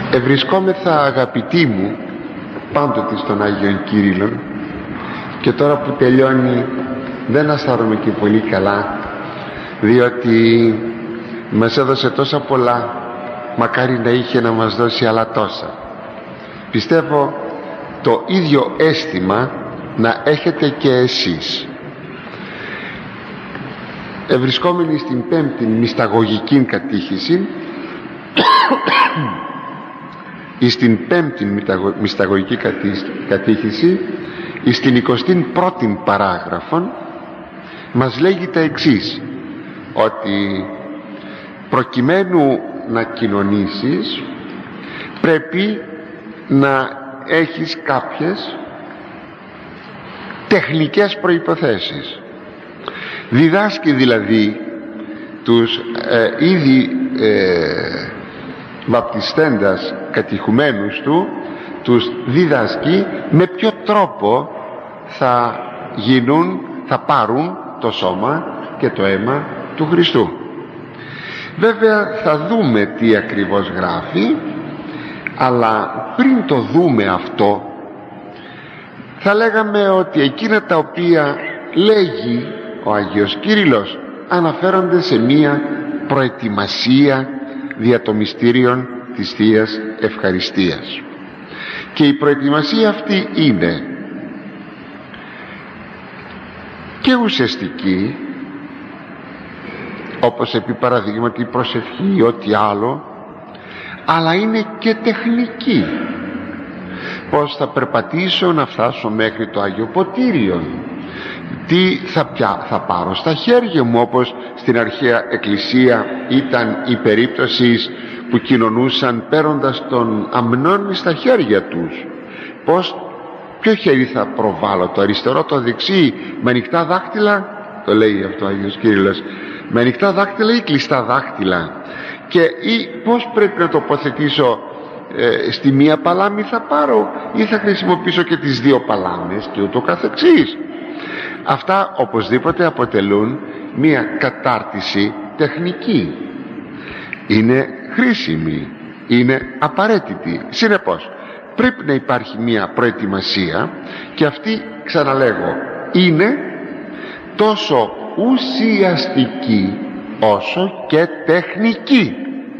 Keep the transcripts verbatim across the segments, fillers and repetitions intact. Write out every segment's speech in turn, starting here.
Ευρισκόμεθα, αγαπητοί μου, πάντοτε στον Άγιον Κύριλλον, και τώρα που τελειώνει δεν αισθάνομαι και πολύ καλά, διότι μας έδωσε τόσα πολλά, μακάρι να είχε να μας δώσει άλλα τόσα. Πιστεύω το ίδιο αίσθημα να έχετε και εσείς. Ευρισκόμενοι στην πέμπτη μυσταγωγική κατήχηση ή στην πέμπτη μυσταγωγική κατήχηση ή στην εικοστή πρώτη παράγραφον, μας λέγει τα εξής, ότι προκειμένου να κοινωνήσεις πρέπει να έχεις κάποιες τεχνικές προϋποθέσεις. Διδάσκει δηλαδή τους ε, ήδη ε, βαπτιστέντας κατηχουμένους του, τους διδάσκει με ποιο τρόπο θα γίνουν, θα πάρουν το σώμα και το αίμα του Χριστού. Βέβαια θα δούμε τι ακριβώς γράφει, αλλά πριν το δούμε αυτό, θα λέγαμε ότι εκείνα τα οποία λέγει ο Άγιος Κύριλλος αναφέρονται σε μία προετοιμασία δια το μυστήριον της Θείας Ευχαριστίας. Και η προετοιμασία αυτή είναι και ουσιαστική, όπως επί παραδείγματι η προσευχή ή ό,τι άλλο, αλλά είναι και τεχνική. Πώς θα περπατήσω να φτάσω μέχρι το Άγιο Ποτήριο, τι θα, πια, θα πάρω στα χέρια μου, όπως στην αρχαία Εκκλησία ήταν η περίπτωση που κοινωνούσαν παίρνοντας τον αμνόν στα χέρια τους. Πώς, ποιο χέρι θα προβάλλω, το αριστερό, το δεξί, με ανοιχτά δάχτυλα, το λέει αυτό ο Άγιος Κύριλλος, με ανοιχτά δάχτυλα ή κλειστά δάχτυλα, και ή πώς πρέπει να τοποθετήσω, ε, στη μία παλάμη θα πάρω ή θα χρησιμοποιήσω και τις δύο παλάμες και ούτω καθεξής. Αυτά οπωσδήποτε αποτελούν μία κατάρτιση τεχνική, είναι χρήσιμη, είναι απαραίτητη. Συνεπώς πρέπει να υπάρχει μία προετοιμασία, και αυτή, ξαναλέγω, είναι τόσο ουσιαστική όσο και τεχνική.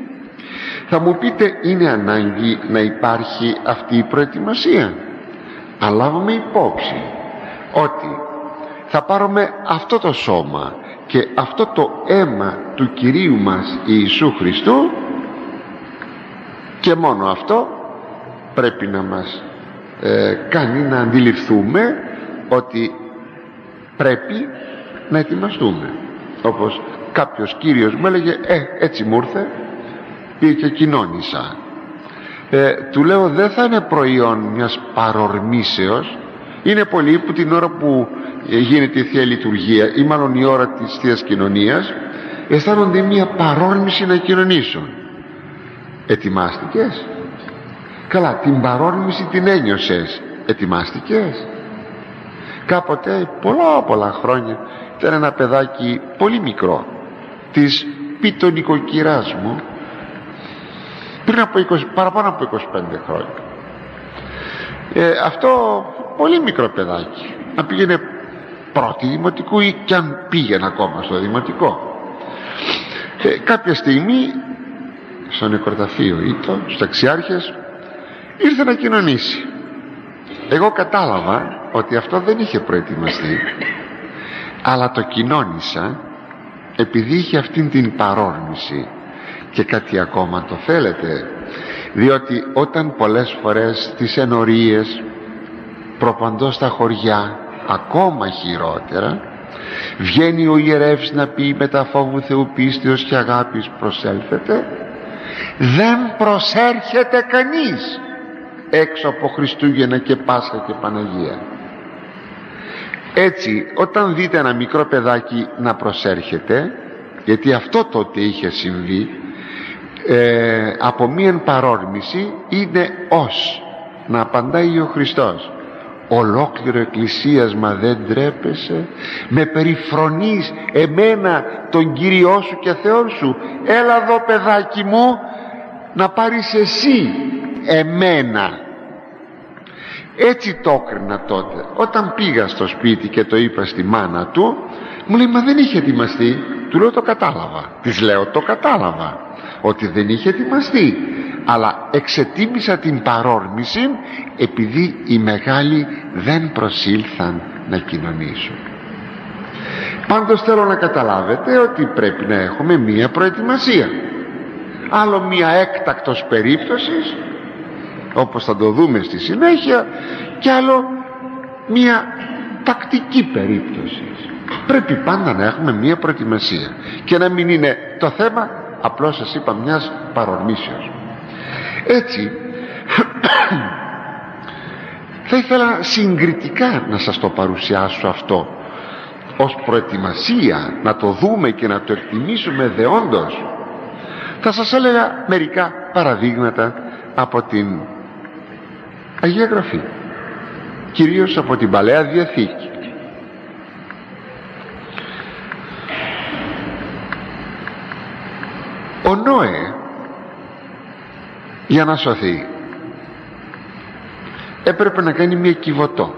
Θα μου πείτε, είναι ανάγκη να υπάρχει αυτή η προετοιμασία? Αν λάβουμε υπόψη ότι θα πάρουμε αυτό το σώμα και αυτό το αίμα του Κυρίου μας Ιησού Χριστού, και μόνο αυτό πρέπει να μας ε, κάνει να αντιληφθούμε ότι πρέπει να ετοιμαστούμε. Όπως κάποιος κύριος μου έλεγε, ε, έτσι μου ήρθε, πήγε και κοινώνησα. Ε, του λέω, δεν θα είναι προϊόν μιας παρορμήσεως. Είναι πολλοί που την ώρα που γίνεται η Θεία Λειτουργία, ή μάλλον η ώρα της Θείας Κοινωνίας, αισθάνονται μια παρόρμηση να κοινωνήσουν. Ετοιμάστηκες? Καλά, την παρόρμηση την ένιωσες, ετοιμάστηκες? Κάποτε, πολλά πολλά χρόνια, ήταν ένα παιδάκι πολύ μικρό της πίτων οικοκυράς μου, πριν από είκοσι, παραπάνω από είκοσι πέντε χρόνια. Ε, αυτό πολύ μικρό παιδάκι, να πήγαινε πρώτη δημοτικού, ή κι αν πήγαινε ακόμα στο δημοτικό. Ε, κάποια στιγμή στο νεκροταφείο ή το, στους ταξιάρχες, ήρθε να κοινωνήσει. Εγώ κατάλαβα ότι αυτό δεν είχε προετοιμαστεί, αλλά το κοινώνησα επειδή είχε αυτήν την παρόρμηση. Και κάτι ακόμα, το θέλετε, διότι όταν πολλές φορές στις ενορίες, προπαντός στα χωριά, ακόμα χειρότερα, βγαίνει ο ιερεύς να πει μετά φόβου Θεού πίστεως και αγάπης προσέλθετε, δεν προσέρχεται κανείς έξω από Χριστούγεννα και Πάσχα και Παναγία. Έτσι, όταν δείτε ένα μικρό παιδάκι να προσέρχεται, γιατί αυτό τότε είχε συμβεί, ε, από μίαν παρόρμηση, είναι ως να απαντάει ο Χριστός, ολόκληρο εκκλησίασμα δεν τρέπεσαι, με περιφρονείς εμένα τον Κύριό σου και Θεό σου? Έλα εδώ παιδάκι μου, να πάρεις εσύ εμένα. Έτσι το έκρινα τότε. Όταν πήγα στο σπίτι και το είπα στη μάνα του, μου λέει, μα δεν είχε ετοιμαστεί. Του λέω, το κατάλαβα. Της λέω, το κατάλαβα ότι δεν είχε ετοιμαστεί, αλλά εξετίμησα την παρόρμηση επειδή οι μεγάλοι δεν προσήλθαν να κοινωνήσουν. Πάντως θέλω να καταλάβετε ότι πρέπει να έχουμε μία προετοιμασία. Άλλο μία έκτακτος περίπτωσης, όπως θα το δούμε στη συνέχεια, και άλλο μία τακτική περίπτωση. Πρέπει πάντα να έχουμε μία προετοιμασία και να μην είναι το θέμα, απλώς σας είπα, μιας παρορμήσεως. Έτσι θα ήθελα συγκριτικά να σας το παρουσιάσω αυτό ως προετοιμασία, να το δούμε και να το εκτιμήσουμε δεόντως. Θα σας έλεγα μερικά παραδείγματα από την Αγία Γραφή, κυρίως από την Παλαιά Διαθήκη. Ο Νόε, για να σωθεί, έπρεπε να κάνει μια κιβωτό.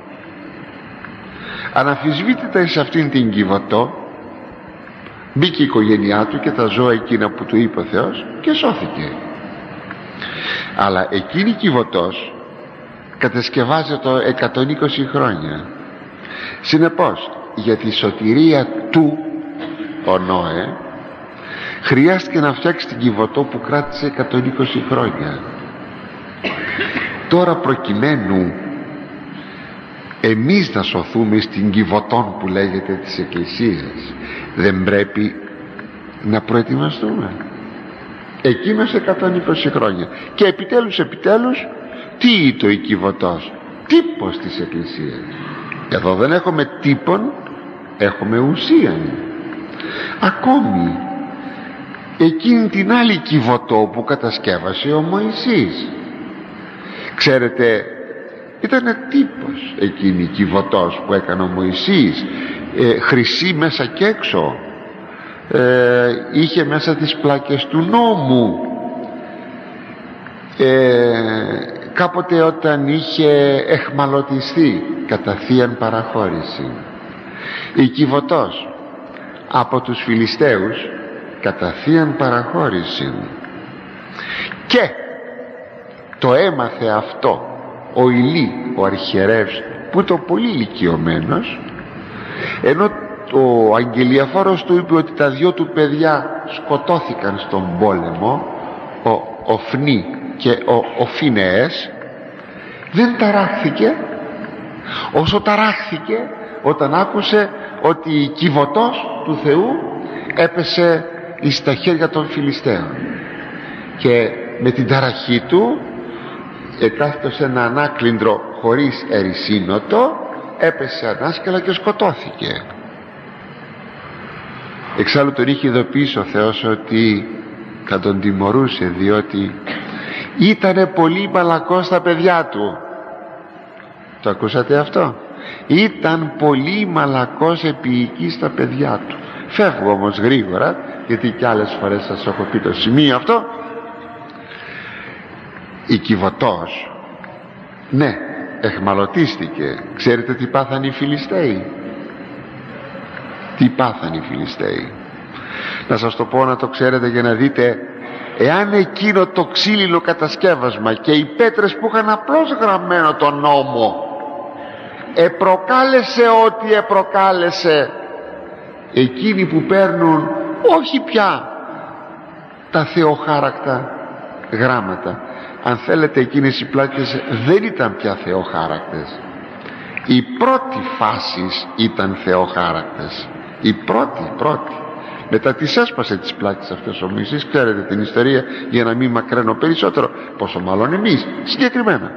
Αναμφισβήτητα εις αυτήν την κιβωτό μπήκε η οικογένειά του και τα ζώα εκείνα που του είπε ο Θεός και σώθηκε. Αλλά εκείνη η κιβωτός κατασκευάζεται εκατόν είκοσι χρόνια. Συνεπώς, για τη σωτηρία του ο Νόε χρειάστηκε να φτιάξει την κιβωτό που κράτησε εκατόν είκοσι χρόνια. Τώρα, προκειμένου εμείς να σωθούμε στην κιβωτόν που λέγεται της Εκκλησίας, δεν πρέπει να προετοιμαστούμε? Εκείνος εκατόν είκοσι χρόνια. Και επιτέλους επιτέλους τι ήτο η κιβωτός? Τύπος της Εκκλησίας. Εδώ δεν έχουμε τύπον, έχουμε ουσίαν. Ακόμη εκείνη την άλλη κιβωτό που κατασκεύασε ο Μωυσής, ξέρετε, ήταν τύπος εκείνη η κιβωτός που έκανε ο Μωυσής, ε, χρυσή μέσα και έξω, ε, είχε μέσα τις πλάκες του νόμου. ε, κάποτε όταν είχε εχμαλωτιστεί κατά θείαν παραχώρηση, η κιβωτός από τους Φιλιστέους κατά θείαν παραχώρηση, και το έμαθε αυτό ο Ηλί, ο αρχιερεύς, που ήταν πολύ ηλικιωμένος, ενώ ο αγγελιαφόρος του είπε ότι τα δυο του παιδιά σκοτώθηκαν στον πόλεμο, ο Οφνί και ο Οφίνεες, δεν ταράχθηκε όσο ταράχθηκε όταν άκουσε ότι η κιβωτός του Θεού έπεσε εις τα χέρια των Φιλιστέων, και με την ταραχή του εκάθετο σε ένα ανάκλυντρο χωρίς ερησίνοτο, έπεσε ανάσκελα και σκοτώθηκε. Εξάλλου τον είχε ειδοποιήσει ο Θεός ότι θα τον τιμωρούσε, διότι ήτανε πολύ μαλακός στα παιδιά του. Το ακούσατε αυτό? Ήταν πολύ μαλακός επίοικης στα παιδιά του. Φεύγω όμως γρήγορα, γιατί κι άλλες φορές σας έχω πει το σημείο αυτό. Η κιβωτός, ναι, εχμαλωτίστηκε. Ξέρετε τι πάθανε οι Φιλιστέοι? Τι πάθανε οι Φιλιστέοι? Να σας το πω, να το ξέρετε, για να δείτε. Εάν εκείνο το ξύλινο κατασκεύασμα και οι πέτρες που είχαν απλώς γραμμένο τον νόμο επροκάλεσε ό,τι επροκάλεσε, εκείνοι που παίρνουν όχι πια τα θεοχάρακτα γράμματα, αν θέλετε, εκείνες οι πλάκες δεν ήταν πια θεοχάρακτες. Οι πρώτοι φάσεις ήταν θεοχάρακτες. Η πρώτη, πρώτη. Μετά τις έσπασε τις πλάκες αυτές ο Μωυσής. Ξέρετε την ιστορία, για να μην μακραίνω περισσότερο, πόσο μάλλον εμείς συγκεκριμένα.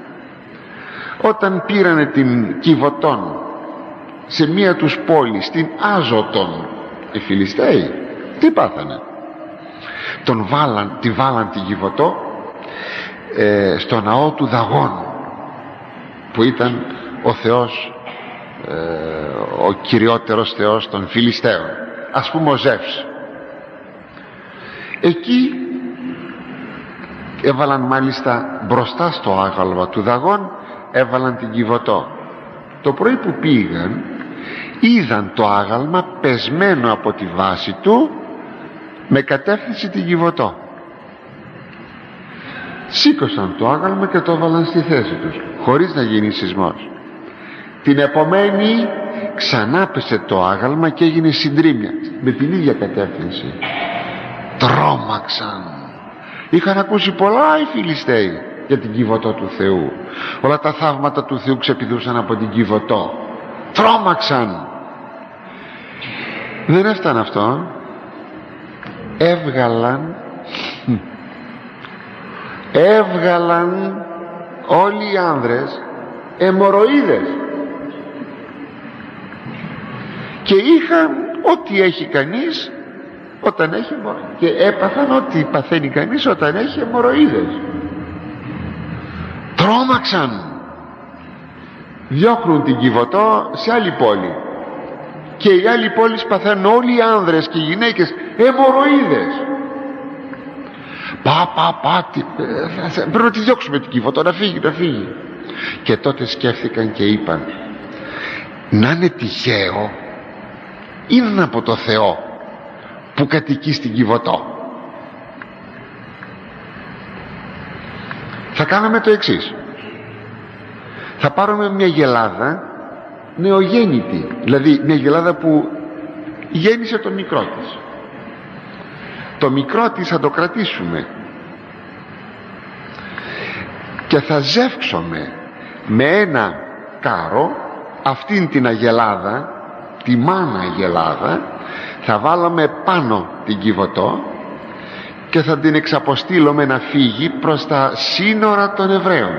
Όταν πήρανε την Κιβωτόν σε μία τους πόλεις, την Άζωτον, οι Φιλιστέοι τι πάθανε? Τον βάλαν, τη βάλαν την Κιβωτό ε, στο ναό του Δαγών, που ήταν ο Θεός, ε, ο κυριότερος Θεός των Φιλιστέων, ας πούμε ο Ζεύς. Εκεί έβαλαν μάλιστα μπροστά στο άγαλμα του Δαγών, έβαλαν την Κιβωτό. Το πρωί που πήγαν είδαν το άγαλμα πεσμένο από τη βάση του με κατεύθυνση την Κιβωτό. Σήκωσαν το άγαλμα και το έβαλαν στη θέση τους χωρίς να γίνει σεισμός. Την επομένη ξανά πέσε το άγαλμα και έγινε συντρίμμια με την ίδια κατεύθυνση. Τρόμαξαν. Είχαν ακούσει πολλά οι Φιλιστέοι για την Κιβωτό του Θεού. Όλα τα θαύματα του Θεού ξεπηδούσαν από την Κιβωτό. Τρόμαξαν. Δεν έφτανε αυτό. Έβγαλαν έβγαλαν όλοι οι άνδρες αιμορροίδες και είχαν ό,τι έχει κανείς όταν έχει αιμορροίδες, και έπαθαν ό,τι παθαίνει κανείς όταν έχει αιμορροίδες. Τρόμαξαν. Διώχνουν την Κιβωτό σε άλλη πόλη και οι άλλοι πόλεις παθαίνουν όλοι οι άνδρες και οι γυναίκες αιμορροίδες. Πα, πα, πα, τι, πρέπει να τη διώξουμε την Κιβωτό, να φύγει, να φύγει. Και τότε σκέφτηκαν και είπαν, να είναι τυχαίο, είναι από το Θεό που κατοικεί στην Κιβωτό. Θα κάναμε το εξής. Θα πάρουμε μια γελάδα νεογέννητη, δηλαδή μια γελάδα που γέννησε το μικρό της. Το μικρό της θα το κρατήσουμε και θα ζεύξουμε με ένα κάρο αυτήν την αγελάδα, τη μάνα αγελάδα, θα βάλουμε πάνω την Κιβωτό και θα την εξαποστείλουμε να φύγει προς τα σύνορα των Εβραίων.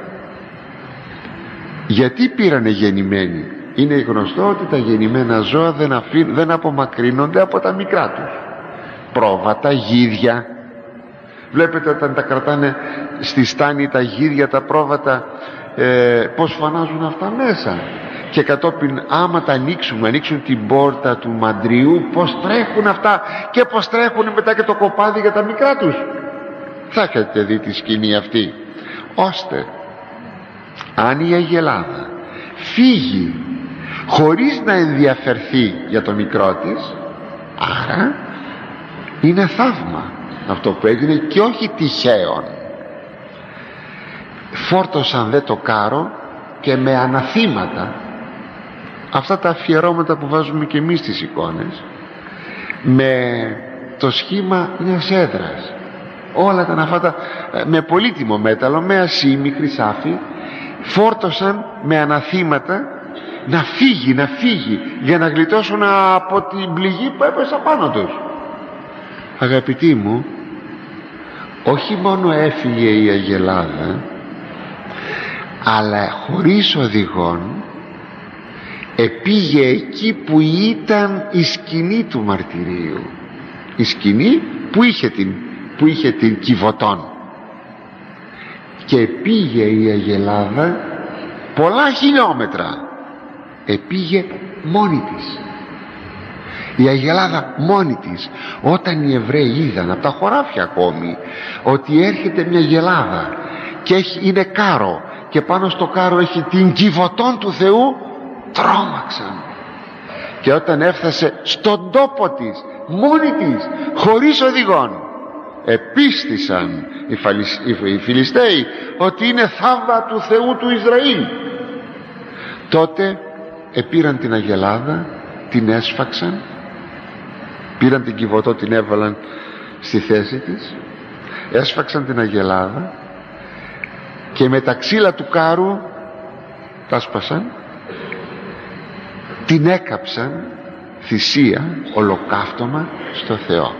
Γιατί πήρανε γεννημένοι? Είναι γνωστό ότι τα γεννημένα ζώα δεν, αφή, δεν απομακρύνονται από τα μικρά τους. Πρόβατα, γίδια. Βλέπετε όταν τα κρατάνε στη στάνη τα γίδια, τα πρόβατα, ε, πως φανάζουν αυτά μέσα. Και κατόπιν άμα τα ανοίξουμε, ανοίξουν την πόρτα του μαντριού, πως τρέχουν αυτά και πως τρέχουν μετά και το κοπάδι για τα μικρά τους. Θα έχετε δει τη σκηνή αυτή. Ώστε αν η αγελάδα φύγει χωρίς να ενδιαφερθεί για το μικρό της, άρα είναι θαύμα αυτό που έγινε και όχι τυχαίον. Φόρτωσαν δε το κάρο και με αναθήματα, αυτά τα αφιερώματα που βάζουμε και εμείς στις εικόνες, με το σχήμα μιας έδρας, όλα τα αυτά με πολύτιμο μέταλλο, με ασήμι, χρυσάφι, φόρτωσαν με αναθήματα να φύγει, να φύγει για να γλιτώσουν από την πληγή που έπεσε πάνω τους. Αγαπητοί μου, όχι μόνο έφυγε η αγελάδα, αλλά χωρίς οδηγόν επήγε εκεί που ήταν η σκηνή του μαρτυρίου, η σκηνή που είχε την, που είχε την Κιβωτόν, και πήγε η αγελάδα πολλά χιλιόμετρα, επήγε μόνη της η αγελάδα μόνη της. Όταν οι Εβραίοι είδαν από τα χωράφια ακόμη ότι έρχεται μια αγελάδα και έχει, είναι κάρο, και πάνω στο κάρο έχει την Κιβωτόν του Θεού, τρόμαξαν. Και όταν έφτασε στον τόπο της μόνη της, χωρίς οδηγόν, επίστησαν οι, Φαλισ... οι Φιλιστέοι ότι είναι θαύμα του Θεού του Ισραήλ. Τότε επήραν την αγελάδα, την έσφαξαν, πήραν την Κιβωτό, την έβαλαν στη θέση της, έσφαξαν την αγελάδα και με τα ξύλα του κάρου τα σπασαν, την έκαψαν θυσία, ολοκαύτωμα στο Θεό.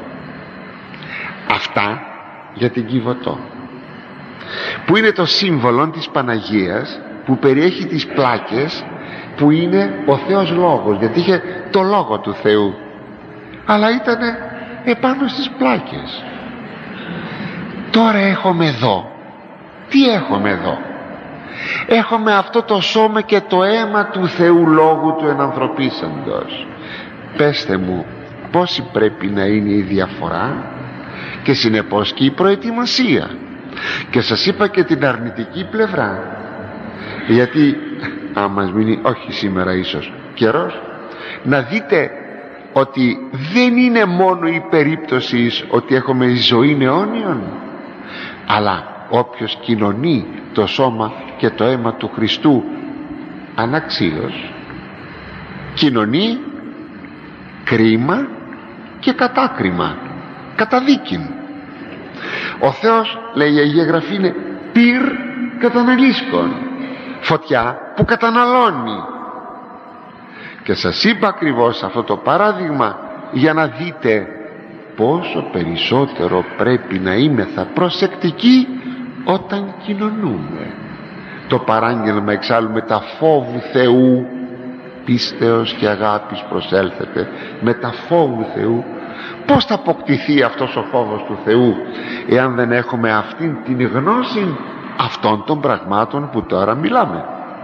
Αυτά για την Κιβωτό, που είναι το σύμβολο της Παναγίας, που περιέχει τις πλάκες που είναι ο Θεός Λόγος, γιατί είχε το Λόγο του Θεού, αλλά ήταν επάνω στις πλάκες. Τώρα έχουμε εδώ, τι έχουμε εδώ? Έχουμε αυτό το σώμα και το αίμα του Θεού Λόγου του ενανθρωπίσαντος. Πέστε μου, πόση πρέπει να είναι η διαφορά και συνεπώς και η προετοιμασία Και σας είπα και την αρνητική πλευρά, γιατί αν μας μείνει, όχι σήμερα ίσως καιρός, να δείτε ότι δεν είναι μόνο η περίπτωση ότι έχουμε ζωή αιώνιον, αλλά όποιος κοινωνεί το σώμα και το αίμα του Χριστού αναξίως, κοινωνεί κρίμα και κατάκριμα, καταδίκην. Ο Θεός, λέει η Αγία Γραφή, είναι πυρ καταναλύσκων, φωτιά που καταναλώνει. Και σας είπα ακριβώς αυτό το παράδειγμα για να δείτε πόσο περισσότερο πρέπει να είμεθα προσεκτικοί όταν κοινωνούμε. Το παράγγελμα εξάλλου με τα φόβου Θεού, πίστεως και αγάπης προσέλθετε, με τα φόβου Θεού. Πώς θα αποκτηθεί αυτός ο φόβος του Θεού εάν δεν έχουμε αυτήν την γνώση αυτών των πραγμάτων που τώρα μιλάμε?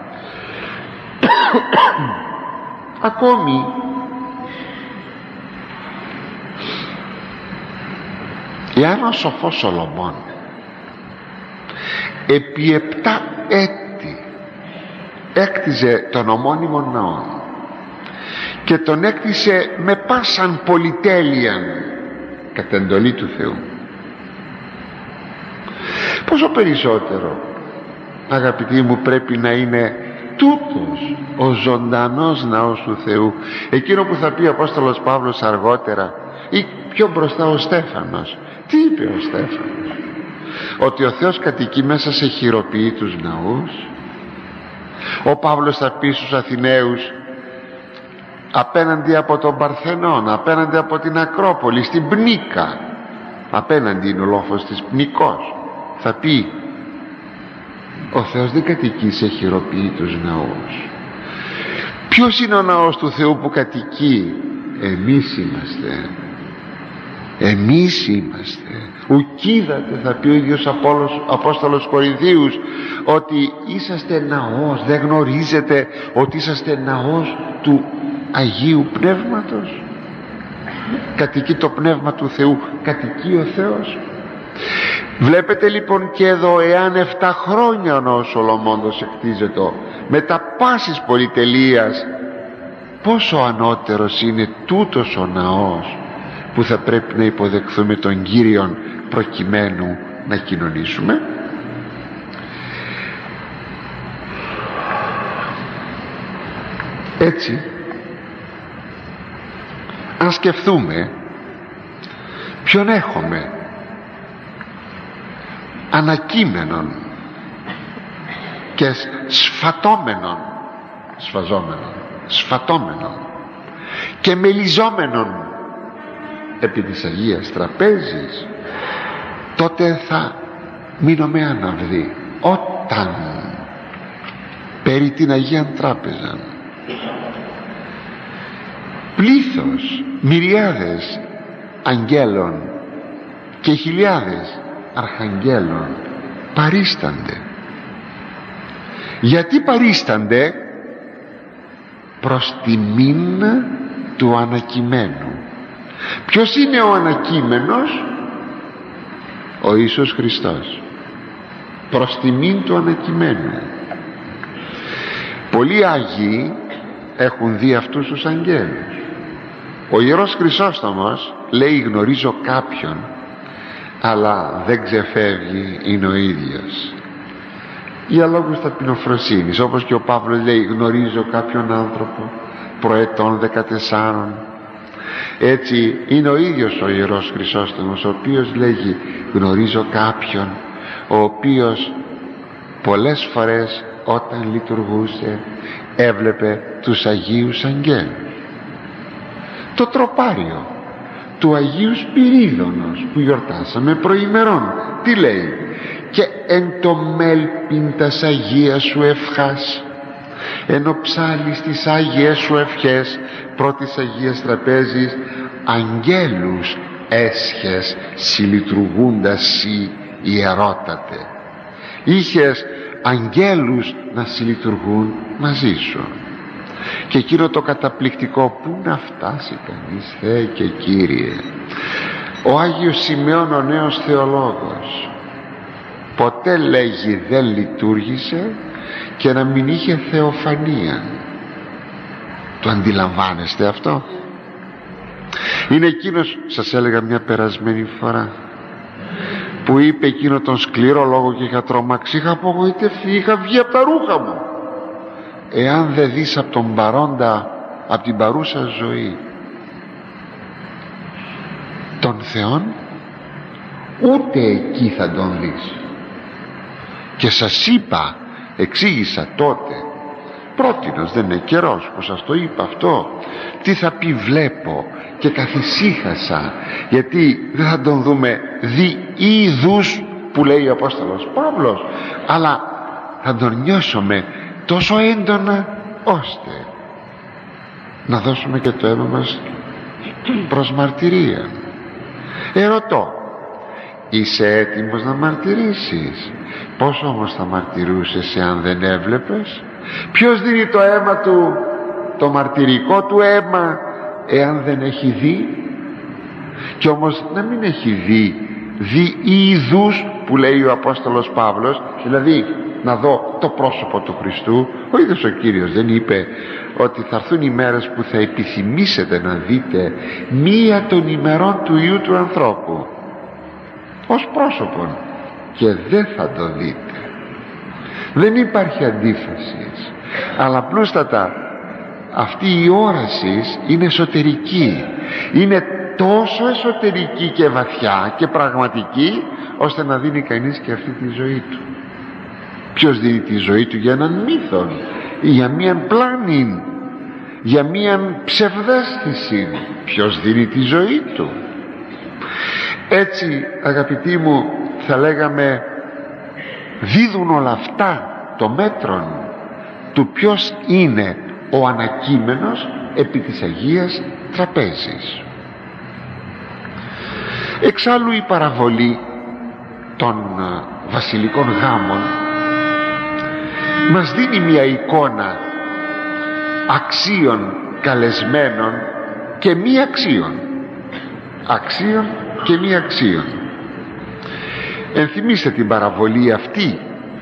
Ακόμη εάν ο σοφός Σολομών επί επτά έτη έκτιζε τον ομώνυμο ναό και τον έκτισε με πάσαν πολυτέλειαν κατά εντολή του Θεού, πόσο περισσότερο, αγαπητοί μου, πρέπει να είναι τούτος ο ζωντανός ναός του Θεού, εκείνο που θα πει ο Απόστολος Παύλος αργότερα ή πιο μπροστά ο Στέφανος. Τι είπε ο Στέφανος? Ότι ο Θεός κατοικεί μέσα σε χειροποίητους ναούς. Ο Παύλος θα πει στους Αθηναίους, απέναντι από τον Παρθενώνα, απέναντι από την Ακρόπολη, στην Πνίκα, απέναντι είναι ο λόφος της Πνικός, θα πει ο Θεός δεν κατοικεί σε χειροποίητους ναούς. Ποιος είναι ο ναός του Θεού που κατοικεί? Εμείς είμαστε. Εμείς είμαστε. Ουκίδατε, θα πει ο ίδιος Απόστολος Κορινθίους, ότι είσαστε ναός, δεν γνωρίζετε ότι είσαστε ναός του Αγίου Πνεύματος? Κατοικεί το Πνεύμα του Θεού, κατοικεί ο Θεός. Βλέπετε λοιπόν και εδώ, εάν εφτά χρόνια ο ναός Σολομώντος εκτίζεται με τα πάσης πολυτελείας, πόσο ανώτερος είναι τούτος ο ναός που θα πρέπει να υποδεχθούμε τον Κύριον προκειμένου να κοινωνήσουμε. Έτσι, αν σκεφτούμε ποιον έχουμε ανακείμενον και σφατόμενον, σφαζόμενον, σφατόμενον και μελιζόμενον επί της Αγίας Τραπέζης, τότε θα μείνουμε άναυδοι όταν περί την Αγία Τράπεζα πλήθος, μυριάδες αγγέλων και χιλιάδες αρχαγγέλων παρίστανται. Γιατί παρίστανται? Προς τιμήν του ανακειμένου. Ποιος είναι ο ανακείμενος? Ο Ιησούς Χριστός. Προς τιμήν του ανακειμένου. Πολλοί Άγιοι έχουν δει αυτούς τους αγγέλους. Ο Ιερός Χρυσόστομος λέει, γνωρίζω κάποιον, αλλά δεν ξεφεύγει, είναι ο ίδιος, για λόγους ταπεινοφροσύνης. Όπως και ο Παύλος λέει, γνωρίζω κάποιον άνθρωπο προετών δεκατεσσάρων. Έτσι είναι ο ίδιος ο Ιερός Χρυσόστομος, ο οποίος λέγει, γνωρίζω κάποιον ο οποίος πολλές φορές όταν λειτουργούσε έβλεπε τους Αγίους Αγγέλους. Το τροπάριο του Αγίου Σπυρίδωνος που γιορτάσαμε προημερών, τι λέει? Και εν το μέλπιν τας Αγίας σου ευχάς, εν ο ψάλης της Άγιες σου ευχές πρώτης Αγίας Τραπέζης, αγγέλους έσχες συλλειτουργούντας σοι ιερότατε. Είχες αγγέλους να συλλειτουργούν μαζί σου. Και εκείνο το καταπληκτικό, πού να φτάσει κανείς, Θεέ και Κύριε? Ο Άγιος Σημειών ο νέος θεολόγος ποτέ, λέγει, δεν λειτουργήσε και να μην είχε θεοφανία. Το αντιλαμβάνεστε αυτό? Είναι εκείνος, σας έλεγα μια περασμένη φορά, που είπε εκείνο τον σκληρό λόγο και είχα τρομάξει, είχα απογοητευτεί, είχα βγει από τα ρούχα μου. Εάν δεν δεις από τον παρόντα, από την παρούσα ζωή, τον Θεόν, ούτε εκεί θα τον δεις. Και σας είπα, εξήγησα τότε, πρότεινος, δεν είναι καιρός που σας το είπα αυτό, τι θα πει βλέπω, και καθησύχασα, γιατί δεν θα τον δούμε δι είδους που λέει ο Απόστολος Παύλος, αλλά θα τον νιώσουμε τόσο έντονα ώστε να δώσουμε και το αίμα μας προς μαρτυρία. Ερωτώ, είσαι έτοιμος να μαρτυρήσεις? Πώς όμως θα μαρτυρούσες εάν δεν έβλεπες? Ποιος δίνει το αίμα του, το μαρτυρικό του αίμα, εάν δεν έχει δει? Και όμως να μην έχει δει δι είδους που λέει ο Απόστολος Παύλος, δηλαδή να δω το πρόσωπο του Χριστού. Ο ίδιος ο Κύριος δεν είπε ότι θα έρθουν οι μέρες που θα επιθυμήσετε να δείτε μία των ημερών του Υιού του ανθρώπου ως πρόσωπον, και δεν θα το δείτε? Δεν υπάρχει αντίφαση, αλλά απλούστατα αυτή η όραση είναι εσωτερική, είναι τόσο εσωτερική και βαθιά και πραγματική, ώστε να δίνει κανείς και αυτή τη ζωή του. Ποιος δίνει τη ζωή του? Για έναν μύθο, για μίαν πλάνη, για μίαν ψευδαίσθηση. Ποιος δίνει τη ζωή του? Έτσι, αγαπητοί μου, θα λέγαμε, δίδουν όλα αυτά το μέτρον του ποιος είναι ο ανακείμενος επί της Αγίας Τραπέζης. Εξάλλου η παραβολή των βασιλικών γάμων μας δίνει μια εικόνα αξίων καλεσμένων και μη αξίων, αξίων και μη αξίων. Ενθυμίστε την παραβολή αυτή.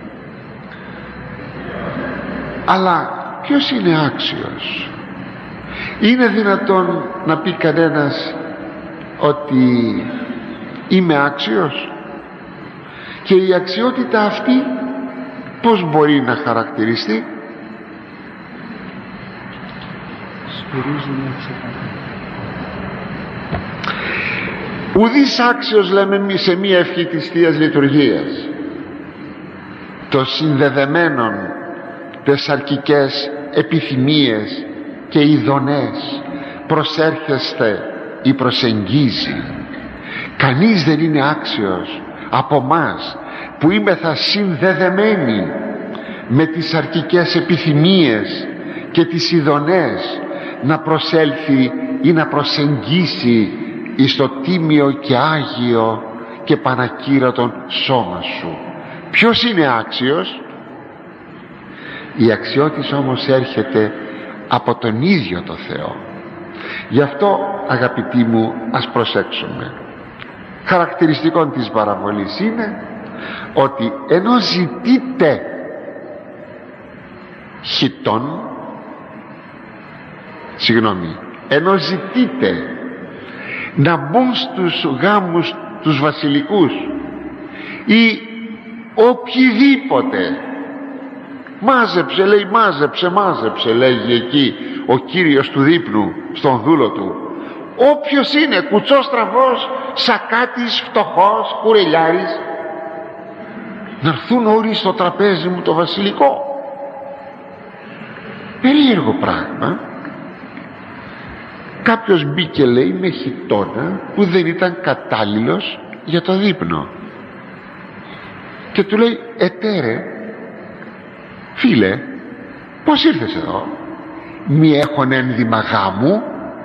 Αλλά ποιος είναι άξιος? Είναι δυνατόν να πει κανένας ότι είμαι άξιος? Και η αξιότητα αυτή πώς μπορεί να χαρακτηριστεί? Ουδής άξιος, λέμε σε μία ευχή της Θείας Λειτουργίας, το συνδεδεμένον τες αρκικές επιθυμίες και ειδονές προσέρχεστε ή προσεγγίζει. Κανείς δεν είναι άξιος από μας που είμεθα συνδεδεμένοι με τις αρκικές επιθυμίες και τις ειδονές να προσέλθει ή να προσεγγίσει εις το τίμιο και άγιο και πανακύρωτον σώμα σου. Ποιος είναι άξιος? Η αξιότης όμως έρχεται από τον ίδιο το Θεό. Γι' αυτό, αγαπητοί μου, ας προσέξουμε. Χαρακτηριστικό της παραβολής είναι ότι ενώ ζητείτε χιτών, συγγνώμη, ενώ ζητείτε να μπουν στους γάμους τους βασιλικούς ή οποιοδήποτε, μάζεψε, λέει, μάζεψε, μάζεψε, λέγει εκεί ο Κύριος του δείπνου στον δούλο του, όποιος είναι, κουτσός, στραβός, σακάτης, φτωχός, κουρελιάρης, να έρθουν όλοι στο τραπέζι μου το βασιλικό. Περίεργο πράγμα. Κάποιος μπήκε, λέει, με χιτώνα που δεν ήταν κατάλληλος για το δείπνο και του λέει, ετέρε φίλε, πως ήρθες εδώ? Μη έχον ένδυμα γάμου?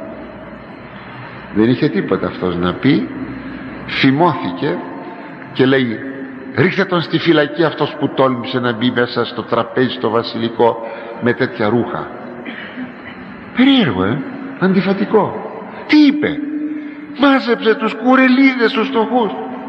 Δεν είχε τίποτα αυτός να πει. Φημώθηκε και λέει, ρίχτε τον στη φυλακή αυτός που τόλμησε να μπει μέσα στο τραπέζι στο βασιλικό με τέτοια ρούχα. Περίεργο, ε? Αντιφατικό. Τι είπε? Μάζεψε τους κουρελίδες τους φτωχούς.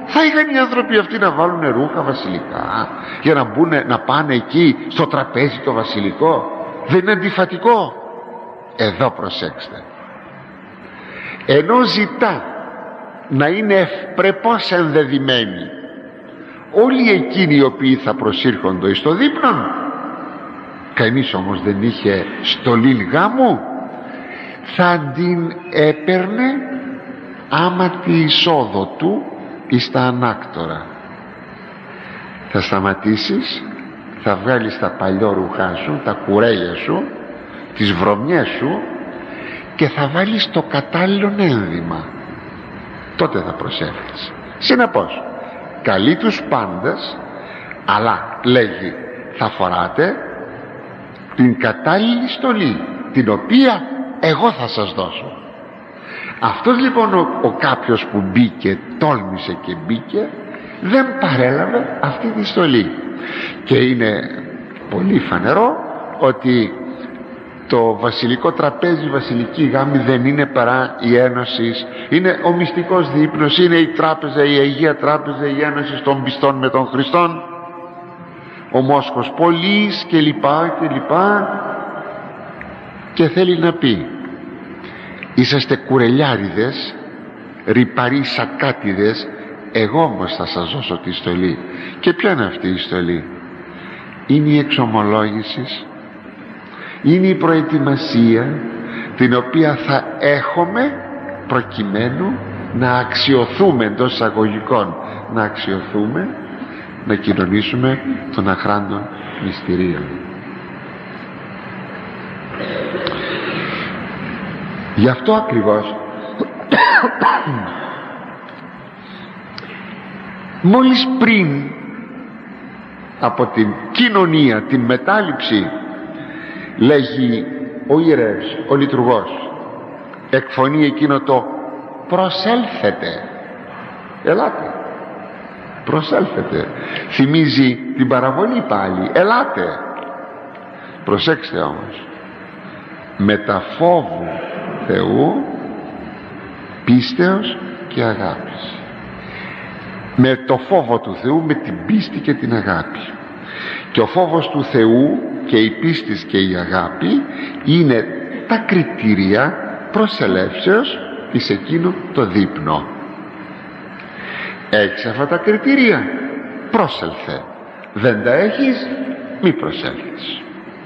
Θα είχαν οι άνθρωποι αυτοί να βάλουν ρούχα βασιλικά για να, μπουνε, να πάνε εκεί στο τραπέζι το βασιλικό? Δεν είναι αντιφατικό? Εδώ προσέξτε, ενώ ζητά να είναι ευπρεπώς ενδεδειμένοι όλοι εκείνοι οι οποίοι θα προσήρχονται εις το δείπνον, κανείς όμως δεν είχε στολή γάμου, θα την έπαιρνε άμα τη εισόδο του εις τα ανάκτορα. Θα σταματήσεις, θα βγάλεις τα παλιό ρουχά σου, τα κουρέλια σου, τις βρωμιές σου, και θα βάλεις το κατάλληλο ένδυμα. Τότε θα προσεύχεις. Συνεπώς καλεί τους πάντες, αλλά λέγει θα φοράτε την κατάλληλη στολή, την οποία εγώ θα σας δώσω. Αυτός λοιπόν ο, ο κάποιος που μπήκε, τόλμησε και μπήκε, δεν παρέλαβε αυτή τη στολή. Και είναι πολύ φανερό ότι το βασιλικό τραπέζι, η βασιλική γάμη δεν είναι παρά η ένωση, είναι ο μυστικός δείπνος, είναι η τράπεζα, η Αγία Τράπεζα, η ένωση των πιστών με τον Χριστόν, ο Μόσχος Πολύς και λοιπά και λοιπά. Και θέλει να πει, είσαστε κουρελιάριδες, ρυπαροί σακάτιδες, εγώ όμως θα σας δώσω τη στολή. Και ποια είναι αυτή η στολή? Είναι η εξομολόγηση, είναι η προετοιμασία την οποία θα έχουμε προκειμένου να αξιοθούμε, εντός εισαγωγικών να αξιοθούμε, να κοινωνήσουμε των αχράντων μυστηρίων. Γι' αυτό ακριβώς μόλις πριν από την κοινωνία, την μετάληψη, λέγει ο ιερεύς, ο λειτουργός, εκφωνεί εκείνο το προσέλθετε, ελάτε, προσέλθετε. Θυμίζει την παραβολή πάλι, ελάτε. Προσέξτε όμως, με τα φόβου Θεού, πίστεως και αγάπης. Με το φόβο του Θεού, με την πίστη και την αγάπη. Και ο φόβος του Θεού και η πίστη και η αγάπη είναι τα κριτήρια προσελεύσεως εις εκείνο το δείπνο. Έχεις αυτά τα κριτήρια, πρόσελθε. Δεν τα έχεις, μη προσέλθεις.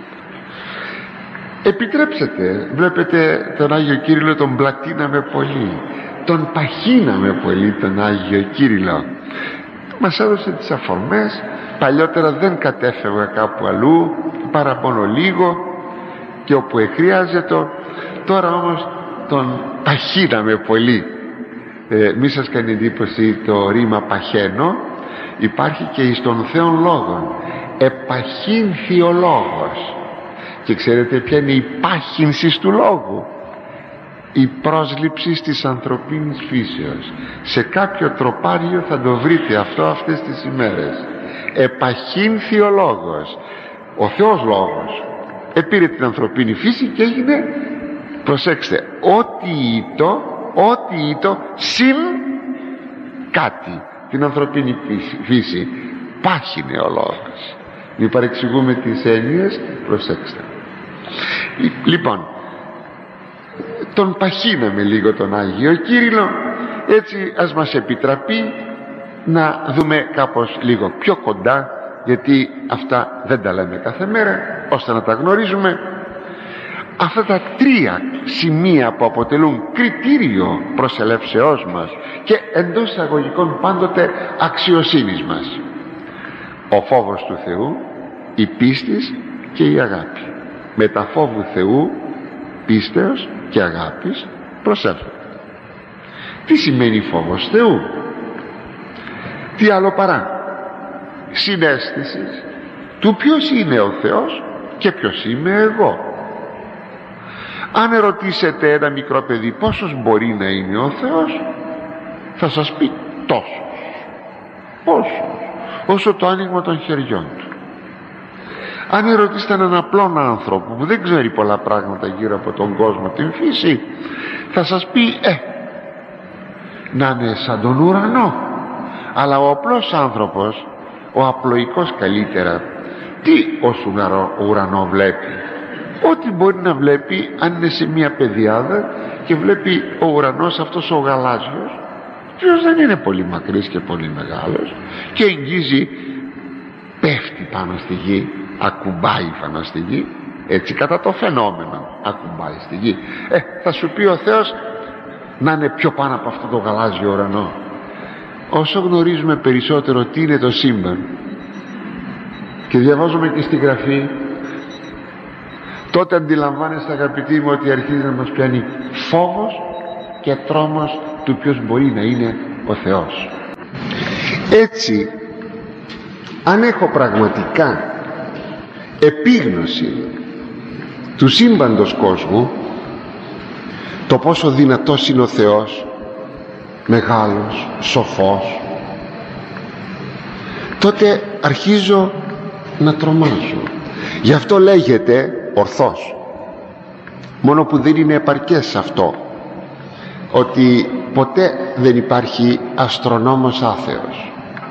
Επιτρέψτε, βλέπετε τον Άγιο Κύριλλο τον πλατείναμε πολύ, τον παχύναμε πολύ τον Άγιο Κύριλλο. Μας έδωσε τις αφορμές. Παλιότερα δεν κατέφευγα κάπου αλλού, παρά μόνο λίγο, και όπου εχρειάζεται. Τώρα όμως τον παχύναμε πολύ. ε, Μη σας κάνει εντύπωση το ρήμα παχαίνω, υπάρχει και εις των Θεών λόγων. Επαχύνθη ο λόγος. Και ξέρετε ποια είναι η πάχυνση του λόγου? Η πρόσληψη της ανθρωπίνης φύσεως. Σε κάποιο τροπάριο θα το βρείτε αυτό αυτές τις ημέρες. Επαχύνθη ο λόγος. Ο Θεός λόγος επήρε την ανθρωπίνη φύση και έγινε, προσέξτε, ό,τι ήτο, ό,τι ήτο συν κάτι την ανθρωπίνη φύση. Πάχυνε ο λόγος. Μην παρεξηγούμε τις έννοιες, προσέξτε. Λοιπόν, τον παχύναμε λίγο τον Άγιο Κύριλλο, έτσι ας μας επιτραπεί να δούμε κάπως λίγο πιο κοντά, γιατί αυτά δεν τα λέμε κάθε μέρα, ώστε να τα γνωρίζουμε, αυτά τα τρία σημεία που αποτελούν κριτήριο προσελεύσεώς μας και εντός εισαγωγικών πάντοτε αξιοσύνης μας: ο φόβος του Θεού, η πίστης και η αγάπη. Με τα φόβου Θεού, πίστεως και αγάπης προσεύχεται. Τι σημαίνει φόβος Θεού? Τι άλλο παρά συναίσθησης του ποιος είναι ο Θεός και ποιος είμαι εγώ. Αν ερωτήσετε ένα μικρό παιδί πόσος μπορεί να είναι ο Θεός, θα σας πει τόσος. Πόσος? Όσο το άνοιγμα των χεριών του. Αν ερωτήσετε έναν απλό άνθρωπο που δεν ξέρει πολλά πράγματα γύρω από τον κόσμο, την φύση, θα σας πει ε, να είναι σαν τον ουρανό. Αλλά ο απλός άνθρωπος, ο απλοϊκός καλύτερα, τι ως ουρανό βλέπει? Ό,τι μπορεί να βλέπει αν είναι σε μια πεδιάδα και βλέπει ο ουρανός αυτός ο γαλάζιος, ποιος δεν είναι πολύ μακρύς και πολύ μεγάλος, και εγγίζει, πέφτει πάνω στη γη, ακουμπάει πάνω στη γη, έτσι κατά το φαινόμενο ακουμπάει στη γη. Ε, θα σου πει ο Θεός να είναι πιο πάνω από αυτό το γαλάζιο ουρανό. Όσο γνωρίζουμε περισσότερο τι είναι το σύμπαν και διαβάζουμε και στη Γραφή, τότε αντιλαμβάνεστε, αγαπητοί μου, ότι αρχίζει να μας πιάνει φόβος και τρόμος του ποιος μπορεί να είναι ο Θεός. Έτσι, αν έχω πραγματικά επίγνωση του σύμπαντος κόσμου, το πόσο δυνατός είναι ο Θεός, μεγάλος, σοφός, τότε αρχίζω να τρομάζω. Γι' αυτό λέγεται ορθώς, μόνο που δεν είναι επαρκές αυτό, ότι ποτέ δεν υπάρχει αστρονόμος άθεος.